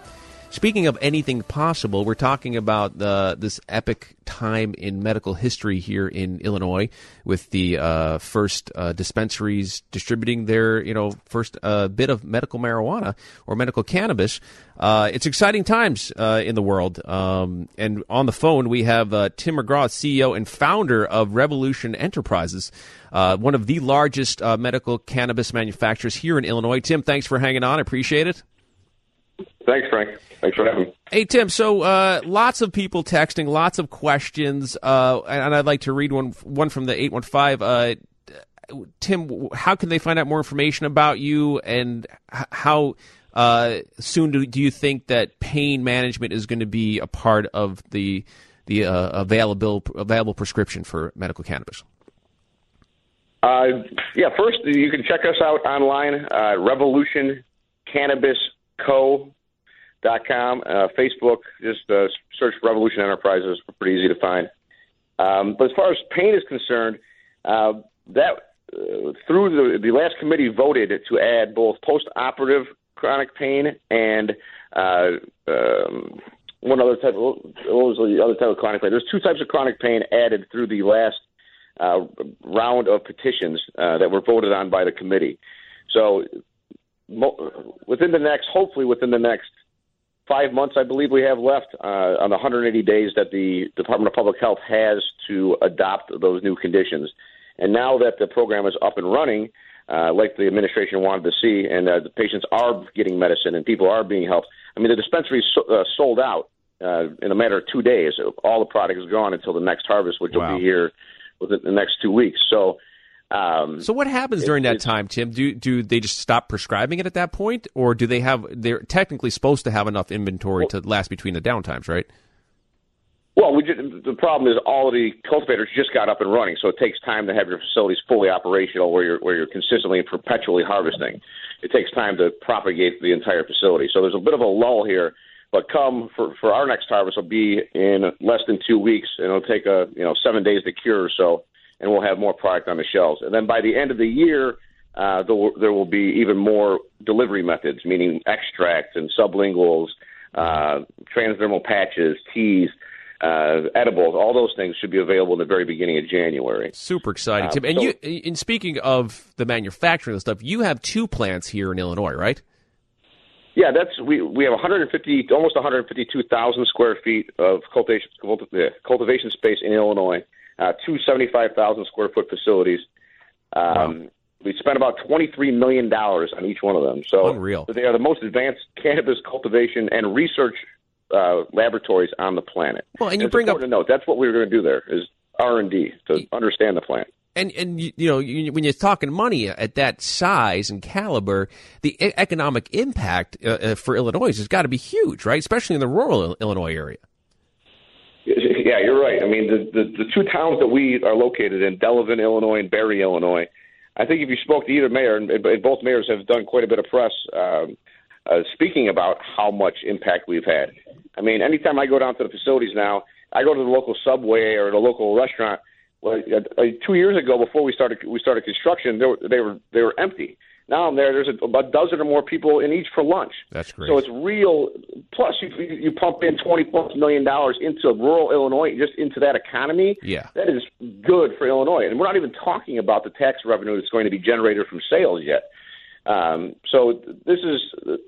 Speaking of anything possible, we're talking about this epic time in medical history here in Illinois with the first dispensaries distributing their, first bit of medical marijuana or medical cannabis. It's exciting times in the world. And on the phone, we have Tim McGraw, CEO and founder of Revolution Enterprises, one of the largest medical cannabis manufacturers here in Illinois. Tim, thanks for hanging on. I appreciate it. Thanks, Frank. Thanks for having me. Hey, Tim, so lots of people texting, lots of questions, and I'd like to read one from the 815. Tim, how can they find out more information about you, and how soon do you think that pain management is going to be a part of the available prescription for medical cannabis? First, you can check us out online, revolutioncannabisco.com, Facebook, just search Revolution Enterprises, pretty easy to find. But as far as pain is concerned, through the last committee voted to add both post-operative chronic pain and one other type. What was the other type of chronic pain? There's two types of chronic pain added through the last round of petitions that were voted on by the committee. So hopefully within the next 5 months, I believe we have left on the 180 days that the Department of Public Health has to adopt those new conditions. And now that the program is up and running, like the administration wanted to see, and the patients are getting medicine and people are being helped. I mean, the dispensary sold out in a matter of 2 days. All the product is gone until the next harvest, which will be here within the next 2 weeks. So what happens during that time, Tim? Do they just stop prescribing it at that point, or do they're technically supposed to have enough inventory to last between the downtimes, right? Well, the problem is all of the cultivators just got up and running, so it takes time to have your facilities fully operational where you're consistently and perpetually harvesting. It takes time to propagate the entire facility. So there's a bit of a lull here, but for our next harvest will be in less than 2 weeks, and it'll take 7 days to cure or so, and we'll have more product on the shelves. And then by the end of the year, there will be even more delivery methods, meaning extracts and sublinguals, transdermal patches, teas, edibles. All those things should be available in the very beginning of January. Super exciting, Tim. And in speaking of the manufacturing of stuff, you have 2 plants here in Illinois, right? Yeah, we have almost 152,000 square feet of cultivation space in Illinois. 2 75,000 square foot facilities. We spent about $23 million on each one of them. So unreal. They are the most advanced cannabis cultivation and research laboratories on the planet. Well, and you bring up to note that's what we were going to do there is R&D to understand the plant. And when you're talking money at that size and caliber, the economic impact for Illinois has got to be huge, right? Especially in the rural Illinois area. Yeah, you're right. I mean, the 2 towns that we are located in, Delavan, Illinois, and Barry, Illinois, I think if you spoke to either mayor, and both mayors have done quite a bit of press speaking about how much impact we've had. I mean, anytime I go down to the facilities now, I go to the local Subway or the local restaurant. Well, 2 years ago, before we started construction, they were empty. Now I'm there. There's about a dozen or more people in each for lunch. That's great. So it's real. Plus, you pump in $20+ million into rural Illinois, just into that economy. Yeah, that is good for Illinois. And we're not even talking about the tax revenue that's going to be generated from sales yet. So this is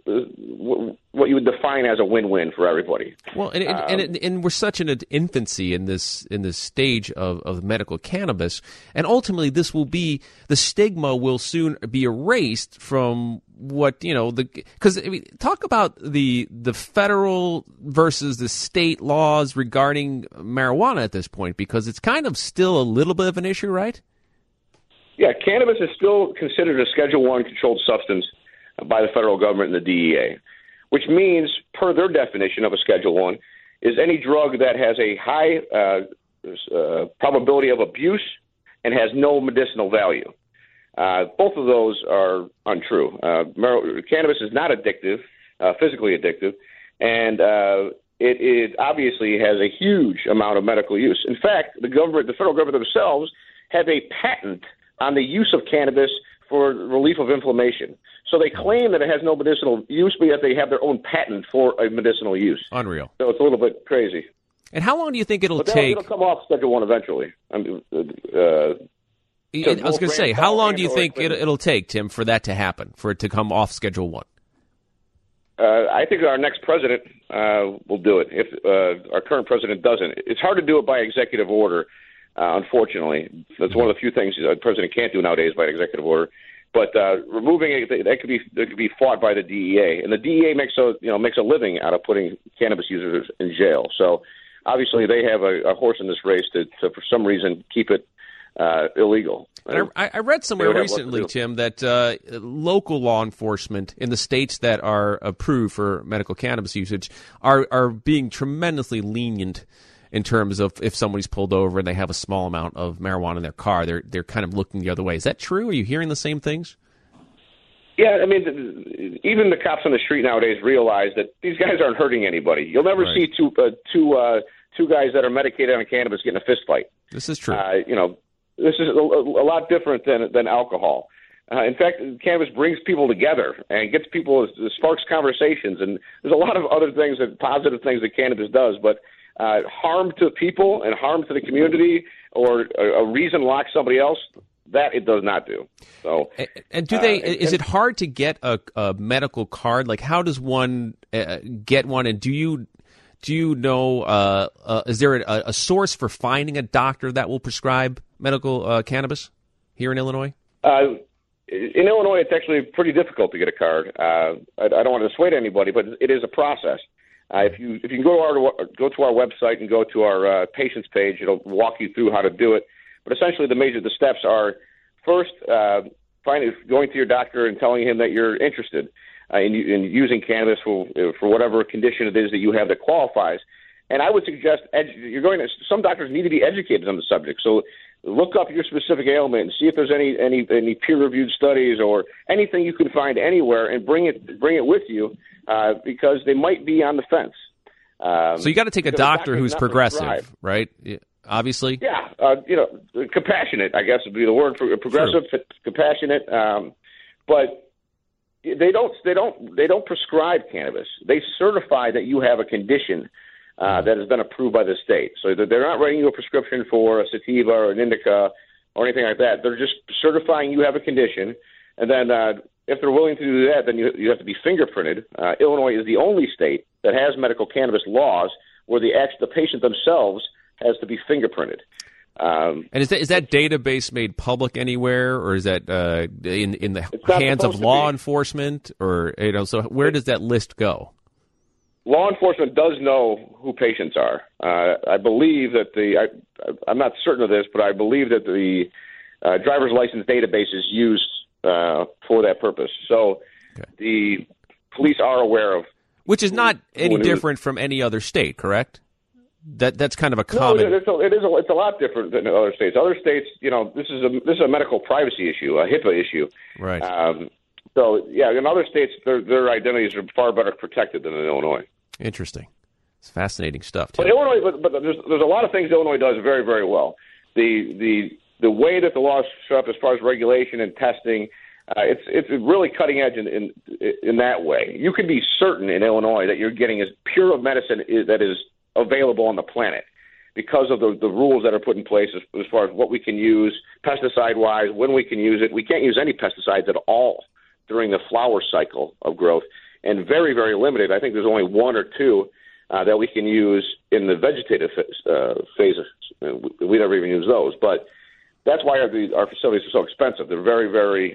what you would define as a win-win for everybody. Well, and we're such in an infancy in this stage of medical cannabis, and ultimately the stigma will soon be erased from what because talk about the federal versus the state laws regarding marijuana at this point, because it's kind of still a little bit of an issue, right? Yeah, cannabis is still considered a Schedule I controlled substance by the federal government and the DEA, which means, per their definition of a Schedule I, is any drug that has a high probability of abuse and has no medicinal value. Both of those are untrue. Cannabis is not addictive, physically addictive, and it obviously has a huge amount of medical use. In fact, the federal government themselves have a patent on the use of cannabis for relief of inflammation. So they claim that it has no medicinal use, but yet they have their own patent for a medicinal use. Unreal. So it's a little bit crazy. And how long do you think it'll But take? It'll come off Schedule 1 eventually. I was going to say, how long do you think it'll take, Tim, for that to happen, for it to come off Schedule 1? I think our next president will do it if our current president doesn't. It's hard to do it by executive order, unfortunately. That's one of the few things a president can't do nowadays by executive order. But removing it, that could be fought by the DEA, and the DEA makes a living out of putting cannabis users in jail. So obviously they have a horse in this race to for some reason keep it illegal. I read somewhere recently, Tim, that local law enforcement in the states that are approved for medical cannabis usage are being tremendously lenient in terms of if somebody's pulled over and they have a small amount of marijuana in their car, they're kind of looking the other way. Is that true? Are you hearing the same things? Yeah, I mean, even the cops on the street nowadays realize that these guys aren't hurting anybody. You'll never see two guys that are medicated on cannabis getting a fist fight. This is true. This is a lot different than alcohol. In fact, cannabis brings people together and gets people, sparks conversations, and there's a lot of other things, positive things that cannabis does, but harm to people and harm to the community or a reason lock somebody else, that it does not do. So, and do they? Is it hard to get a medical card? Like, how does one get one? And do you know? Is there a source for finding a doctor that will prescribe medical cannabis here in Illinois? In Illinois, it's actually pretty difficult to get a card. I don't want to dissuade anybody, but it is a process. If you can go to our website and go to our patients page, it'll walk you through how to do it. But essentially, the steps are first going to your doctor and telling him that you're interested in using cannabis for whatever condition it is that you have that qualifies. And I would suggest some doctors need to be educated on the subject. So look up your specific ailment and see if there's any peer-reviewed studies or anything you can find anywhere, and bring it with you because they might be on the fence. So you got to take a doctor who's progressive, right? Obviously. Yeah, compassionate, I guess would be the word for progressive, compassionate. But they don't prescribe cannabis. They certify that you have a condition that has been approved by the state. So they're not writing you a prescription for a sativa or an indica or anything like that. They're just certifying you have a condition. And then if they're willing to do that, then you have to be fingerprinted. Illinois is the only state that has medical cannabis laws where the patient themselves has to be fingerprinted. And is that database made public anywhere, or is that in the hands of law enforcement, or so where does that list go? Law enforcement does know who patients are. I believe that I'm not certain of this, but I believe that the driver's license database is used for that purpose. So the police are aware of. Which is not any different from any other state, correct? That's kind of a common. No, it's a lot different than other states. Other states, this is a medical privacy issue, a HIPAA issue. Right. So yeah, in other states, their identities are far better protected than in Illinois. Interesting. It's fascinating stuff, too. But Illinois, but there's a lot of things Illinois does very, very well. The way that the laws show up as far as regulation and testing, it's really cutting edge in that way. You can be certain in Illinois that you're getting as pure of medicine that is available on the planet because of the rules that are put in place as far as what we can use pesticide-wise, when we can use it. We can't use any pesticides at all during the flower cycle of growth, and very, very limited. I think there's only one or two that we can use in the vegetative phases. We never even use those. But that's why our facilities are so expensive. They're very, very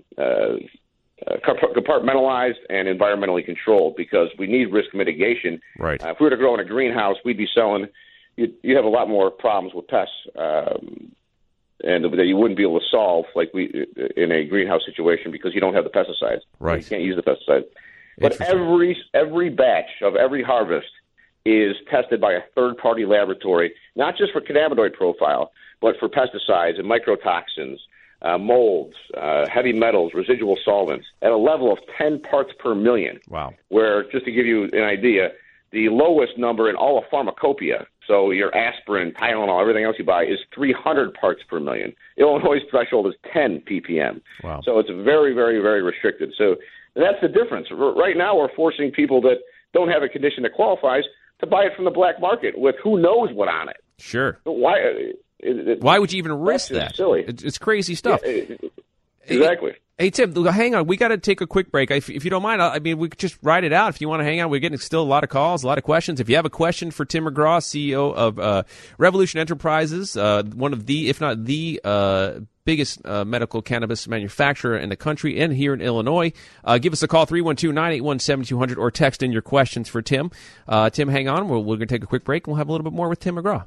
compartmentalized and environmentally controlled because we need risk mitigation. Right. If we were to grow in a greenhouse, we'd be selling. You'd have a lot more problems with pests, and that you wouldn't be able to solve like in a greenhouse situation because you don't have the pesticides. Right. You can't use the pesticides. But every batch of every harvest is tested by a third-party laboratory, not just for cannabinoid profile, but for pesticides and mycotoxins, molds, heavy metals, residual solvents, at a level of 10 parts per million. Wow. Where, just to give you an idea, the lowest number in all of pharmacopoeia, so your aspirin, Tylenol, everything else you buy, is 300 parts per million. Illinois' threshold is 10 ppm. Wow. So it's very, very, very restricted. So that's the difference. Right now we're forcing people that don't have a condition that qualifies to buy it from the black market with who knows what on it. Sure. But why? Why would you even risk that? Silly. It's crazy stuff. Yeah, exactly. Hey, Tim, hang on. We got to take a quick break. If you don't mind, I mean, we could just ride it out. If you want to hang out, we're getting still a lot of calls, a lot of questions. If you have a question for Tim McGraw, CEO of Revolution Enterprises, one of the, if not the biggest medical cannabis manufacturer in the country and here in Illinois, give us a call, 312-981-7200, or text in your questions for Tim. Tim, hang on. We're going to take a quick break, and we'll have a little bit more with Tim McGraw.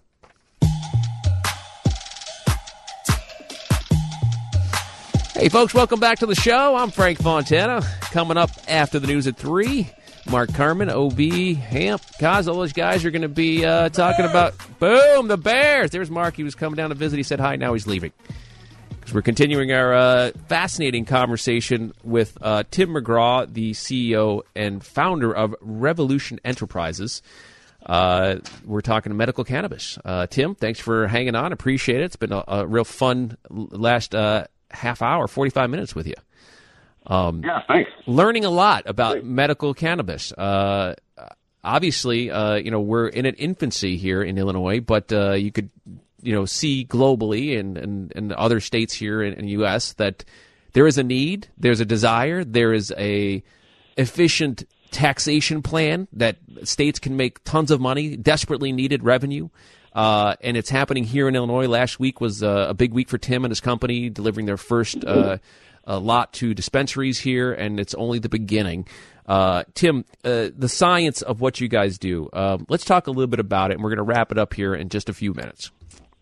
Hey, folks, welcome back to the show. I'm Frank Fontana. Coming up after the news at 3, Mark Carman, OB, Hamp, Kaz, all those guys are going to be talking about, boom, the Bears. There's Mark. He was coming down to visit. He said hi. Now he's leaving. Because we're continuing our fascinating conversation with Tim McGraw, the CEO and founder of Revolution Enterprises. We're talking medical cannabis. Tim, thanks for hanging on. Appreciate it. It's been a real fun last half hour, 45 minutes with you. Yeah, thanks. Learning a lot about medical cannabis. Obviously, we're in an infancy here in Illinois, but you could, see globally and other states here in the U.S. that there is a need, there's a desire, there is a efficient taxation plan that states can make tons of money, desperately needed revenue. And it's happening here in Illinois. Last week was a big week for Tim and his company, delivering their first lot to dispensaries here, and it's only the beginning. Tim, the science of what you guys do, let's talk a little bit about it, and we're going to wrap it up here in just a few minutes.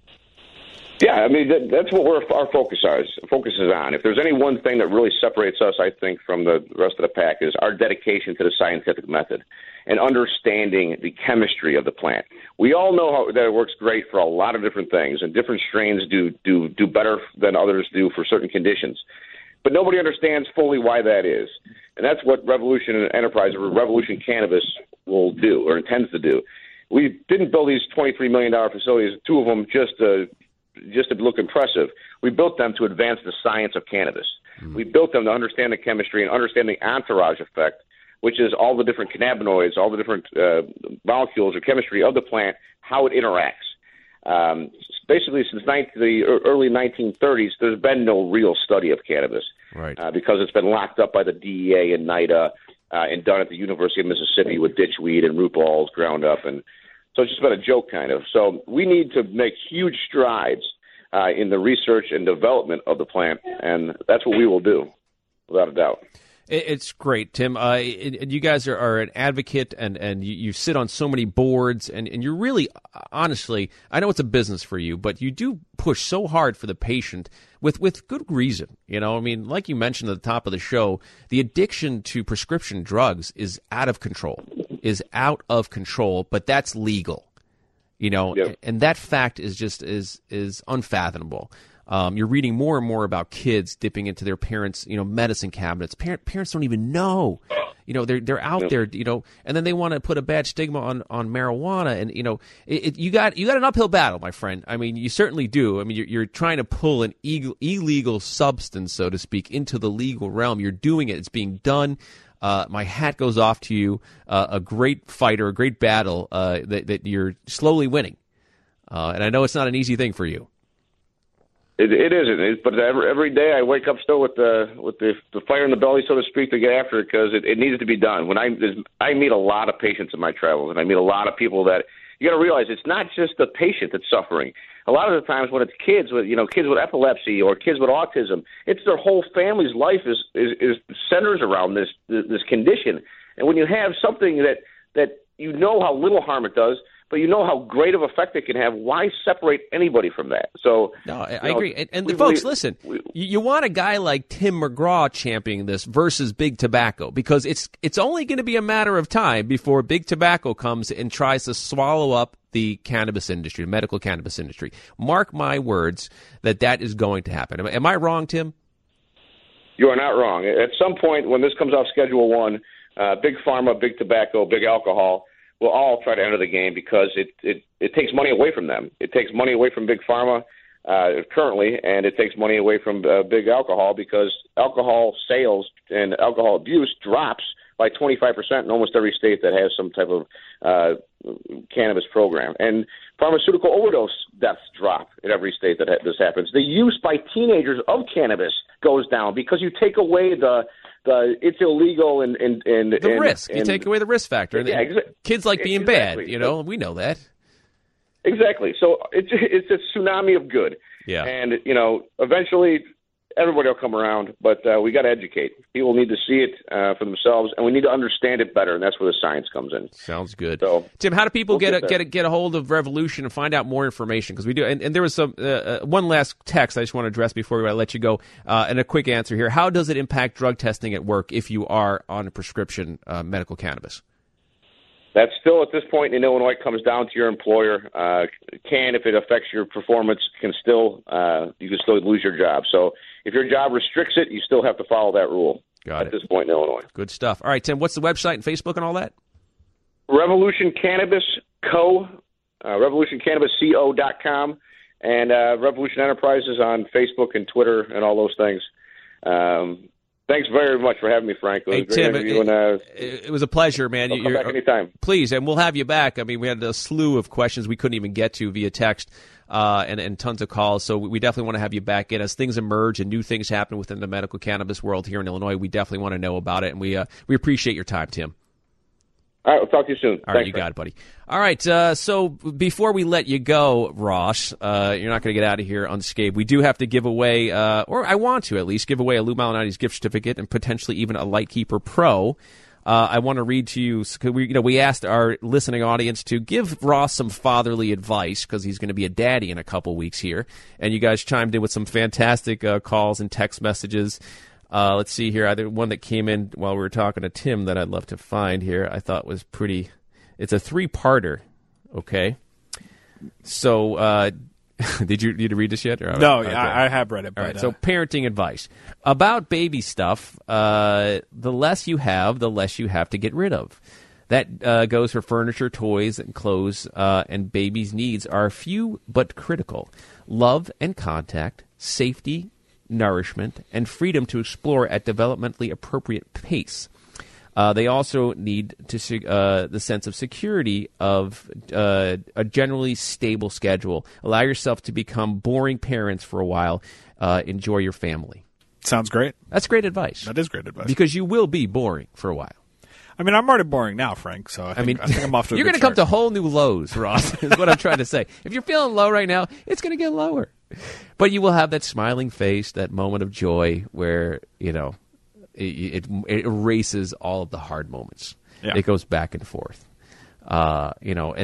Yeah, I mean, that's what our focus is on. If there's any one thing that really separates us, I think, from the rest of the pack is our dedication to the scientific method and understanding the chemistry of the plant. We all know that it works great for a lot of different things, and different strains do better than others do for certain conditions. But nobody understands fully why that is. And that's what Revolution Enterprise or Revolution Cannabis will do or intends to do. We didn't build these $23 million facilities, two of them just to look impressive. We built them to advance the science of cannabis. Mm-hmm. We built them to understand the chemistry and understand the entourage effect, which is all the different cannabinoids, all the different molecules or chemistry of the plant, how it interacts. Basically, since the early 1930s, there's been no real study of cannabis, right? Because it's been locked up by the DEA and NIDA and done at the University of Mississippi with ditchweed and root balls ground up, and so it's just been a joke, kind of. So we need to make huge strides in the research and development of the plant, and that's what we will do, without a doubt. It's great, Tim. You guys are an advocate, and you sit on so many boards, and you're really, honestly, I know it's a business for you, but you do push so hard for the patient with good reason. I mean, like you mentioned at the top of the show, the addiction to prescription drugs is out of control, but that's legal, Yep. And that fact is just is unfathomable. You're reading more and more about kids dipping into their parents' medicine cabinets. Parents don't even know. They're out there, and then they want to put a bad stigma on marijuana, and you got an uphill battle, my friend. I mean, you certainly do. I mean, you're trying to pull an illegal substance, so to speak, into the legal realm. You're doing it. It's being done. My hat goes off to you. A great fighter, a great battle that you're slowly winning. And I know it's not an easy thing for you. It isn't, but every day I wake up still with the fire in the belly, so to speak, to get after it, because it needs to be done. When I meet a lot of patients in my travels, and I meet a lot of people that you got to realize it's not just the patient that's suffering. A lot of the times when it's kids with epilepsy or kids with autism, it's their whole family's life is centers around this condition. And when you have something that how little harm it does, but how great of effect it can have, why separate anybody from that? So no, I agree. And folks, listen, you want a guy like Tim McGraw championing this versus Big Tobacco, because it's only going to be a matter of time before Big Tobacco comes and tries to swallow up the cannabis industry, the medical cannabis industry. Mark my words that is going to happen. Am I wrong, Tim? You are not wrong. At some point when this comes off Schedule 1, Big Pharma, Big Tobacco, Big Alcohol will all try to enter the game because it takes money away from them. It takes money away from Big Pharma currently, and it takes money away from big alcohol because alcohol sales and alcohol abuse drops by 25% in almost every state that has some type of cannabis program. And pharmaceutical overdose deaths drop in every state that this happens. The use by teenagers of cannabis goes down because you take away the it's illegal and the risk. You take away the risk factor. Yeah, kids like being bad, we know that. Exactly. So it's a tsunami of good. Yeah. And, eventually everybody will come around, but we got to educate. People need to see it for themselves, and we need to understand it better, and that's where the science comes in. Sounds good. So, Tim, how do people get a hold of Revolution and find out more information? Because we do, and there was some one last text I just want to address before we let you go, and a quick answer here. How does it impact drug testing at work if you are on a prescription medical cannabis? That still, at this point in Illinois, comes down to your employer. If it affects your performance, you can still lose your job. So if your job restricts it, you still have to follow that rule. At this point in Illinois. Good stuff. All right, Tim, what's the website and Facebook and all that? Revolution Cannabis Co. RevolutionCannabisCO.com, and Revolution Enterprises on Facebook and Twitter and all those things. Thanks very much for having me, Frank. It was a great interview, it was a pleasure, man. Come back anytime. Please, and we'll have you back. I mean, we had a slew of questions we couldn't even get to via text and tons of calls, so we definitely want to have you back in. As things emerge and new things happen within the medical cannabis world here in Illinois, we definitely want to know about it, and we appreciate your time, Tim. All right, we'll talk to you soon. All right, you got it, buddy. All right, so before we let you go, Ross, you're not going to get out of here unscathed. We do have to give away, or I want to at least, give away a Lou Malnati's gift certificate and potentially even a Lightkeeper Pro. I want to read to you, because we asked our listening audience to give Ross some fatherly advice because he's going to be a daddy in a couple weeks here. And you guys chimed in with some fantastic calls and text messages. Let's see here. One that came in while we were talking to Tim that I'd love to find here. I thought was pretty. It's a 3-parter. Okay. So, did you read this yet? No, okay. I have read it. All right. So, parenting advice about baby stuff. The less you have, the less you have to get rid of. That goes for furniture, toys, and clothes. And babies' needs are few but critical: love and contact, safety, nourishment, and freedom to explore at developmentally appropriate pace. They also need to the sense of security of a generally stable schedule. Allow yourself to become boring parents for a while. Enjoy your family. Sounds great. That's great advice. That is great advice. Because you will be boring for a while. I mean, I'm already boring now, Frank, so I think I'm off to a you're going to come to whole new lows, Ross, is what I'm trying to say. If you're feeling low right now, it's going to get lower. But you will have that smiling face, that moment of joy where, it erases all of the hard moments. Yeah. It goes back and forth. Let's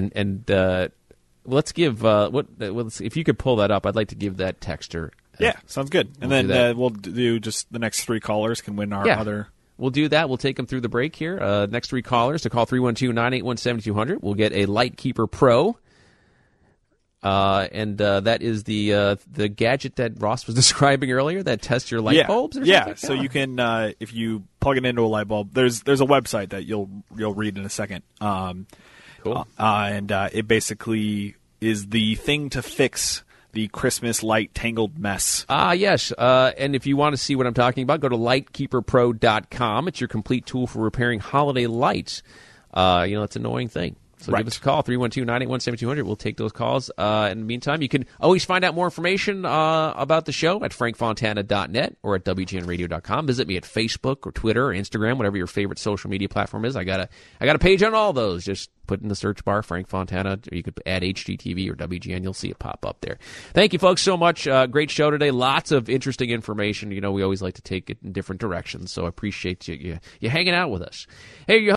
give if you could pull that up, I'd like to give that texter. Yeah, sounds good. And then we'll do just the next 3 callers can win our other. We'll do that. We'll take them through the break here. Next 3 callers to call 312-981-7200. We'll get a Lightkeeper Pro. And that is the gadget that Ross was describing earlier that tests your light bulbs or something? Yeah, so you can, if you plug it into a light bulb, there's a website that you'll read in a second. Cool. And it basically is the thing to fix the Christmas light tangled mess. Yes. And if you want to see what I'm talking about, go to lightkeeperpro.com. It's your complete tool for repairing holiday lights. It's an annoying thing. So give us a call, 312-981-7200. We'll take those calls. In the meantime, you can always find out more information about the show at frankfontana.net or at WGNradio.com. Visit me at Facebook or Twitter or Instagram, whatever your favorite social media platform is. I got a page on all those. Just put in the search bar Frank Fontana, or you could add HGTV or WGN. You'll see it pop up there. Thank you, folks, so much. Great show today. Lots of interesting information. We always like to take it in different directions, so I appreciate you hanging out with us. Hey,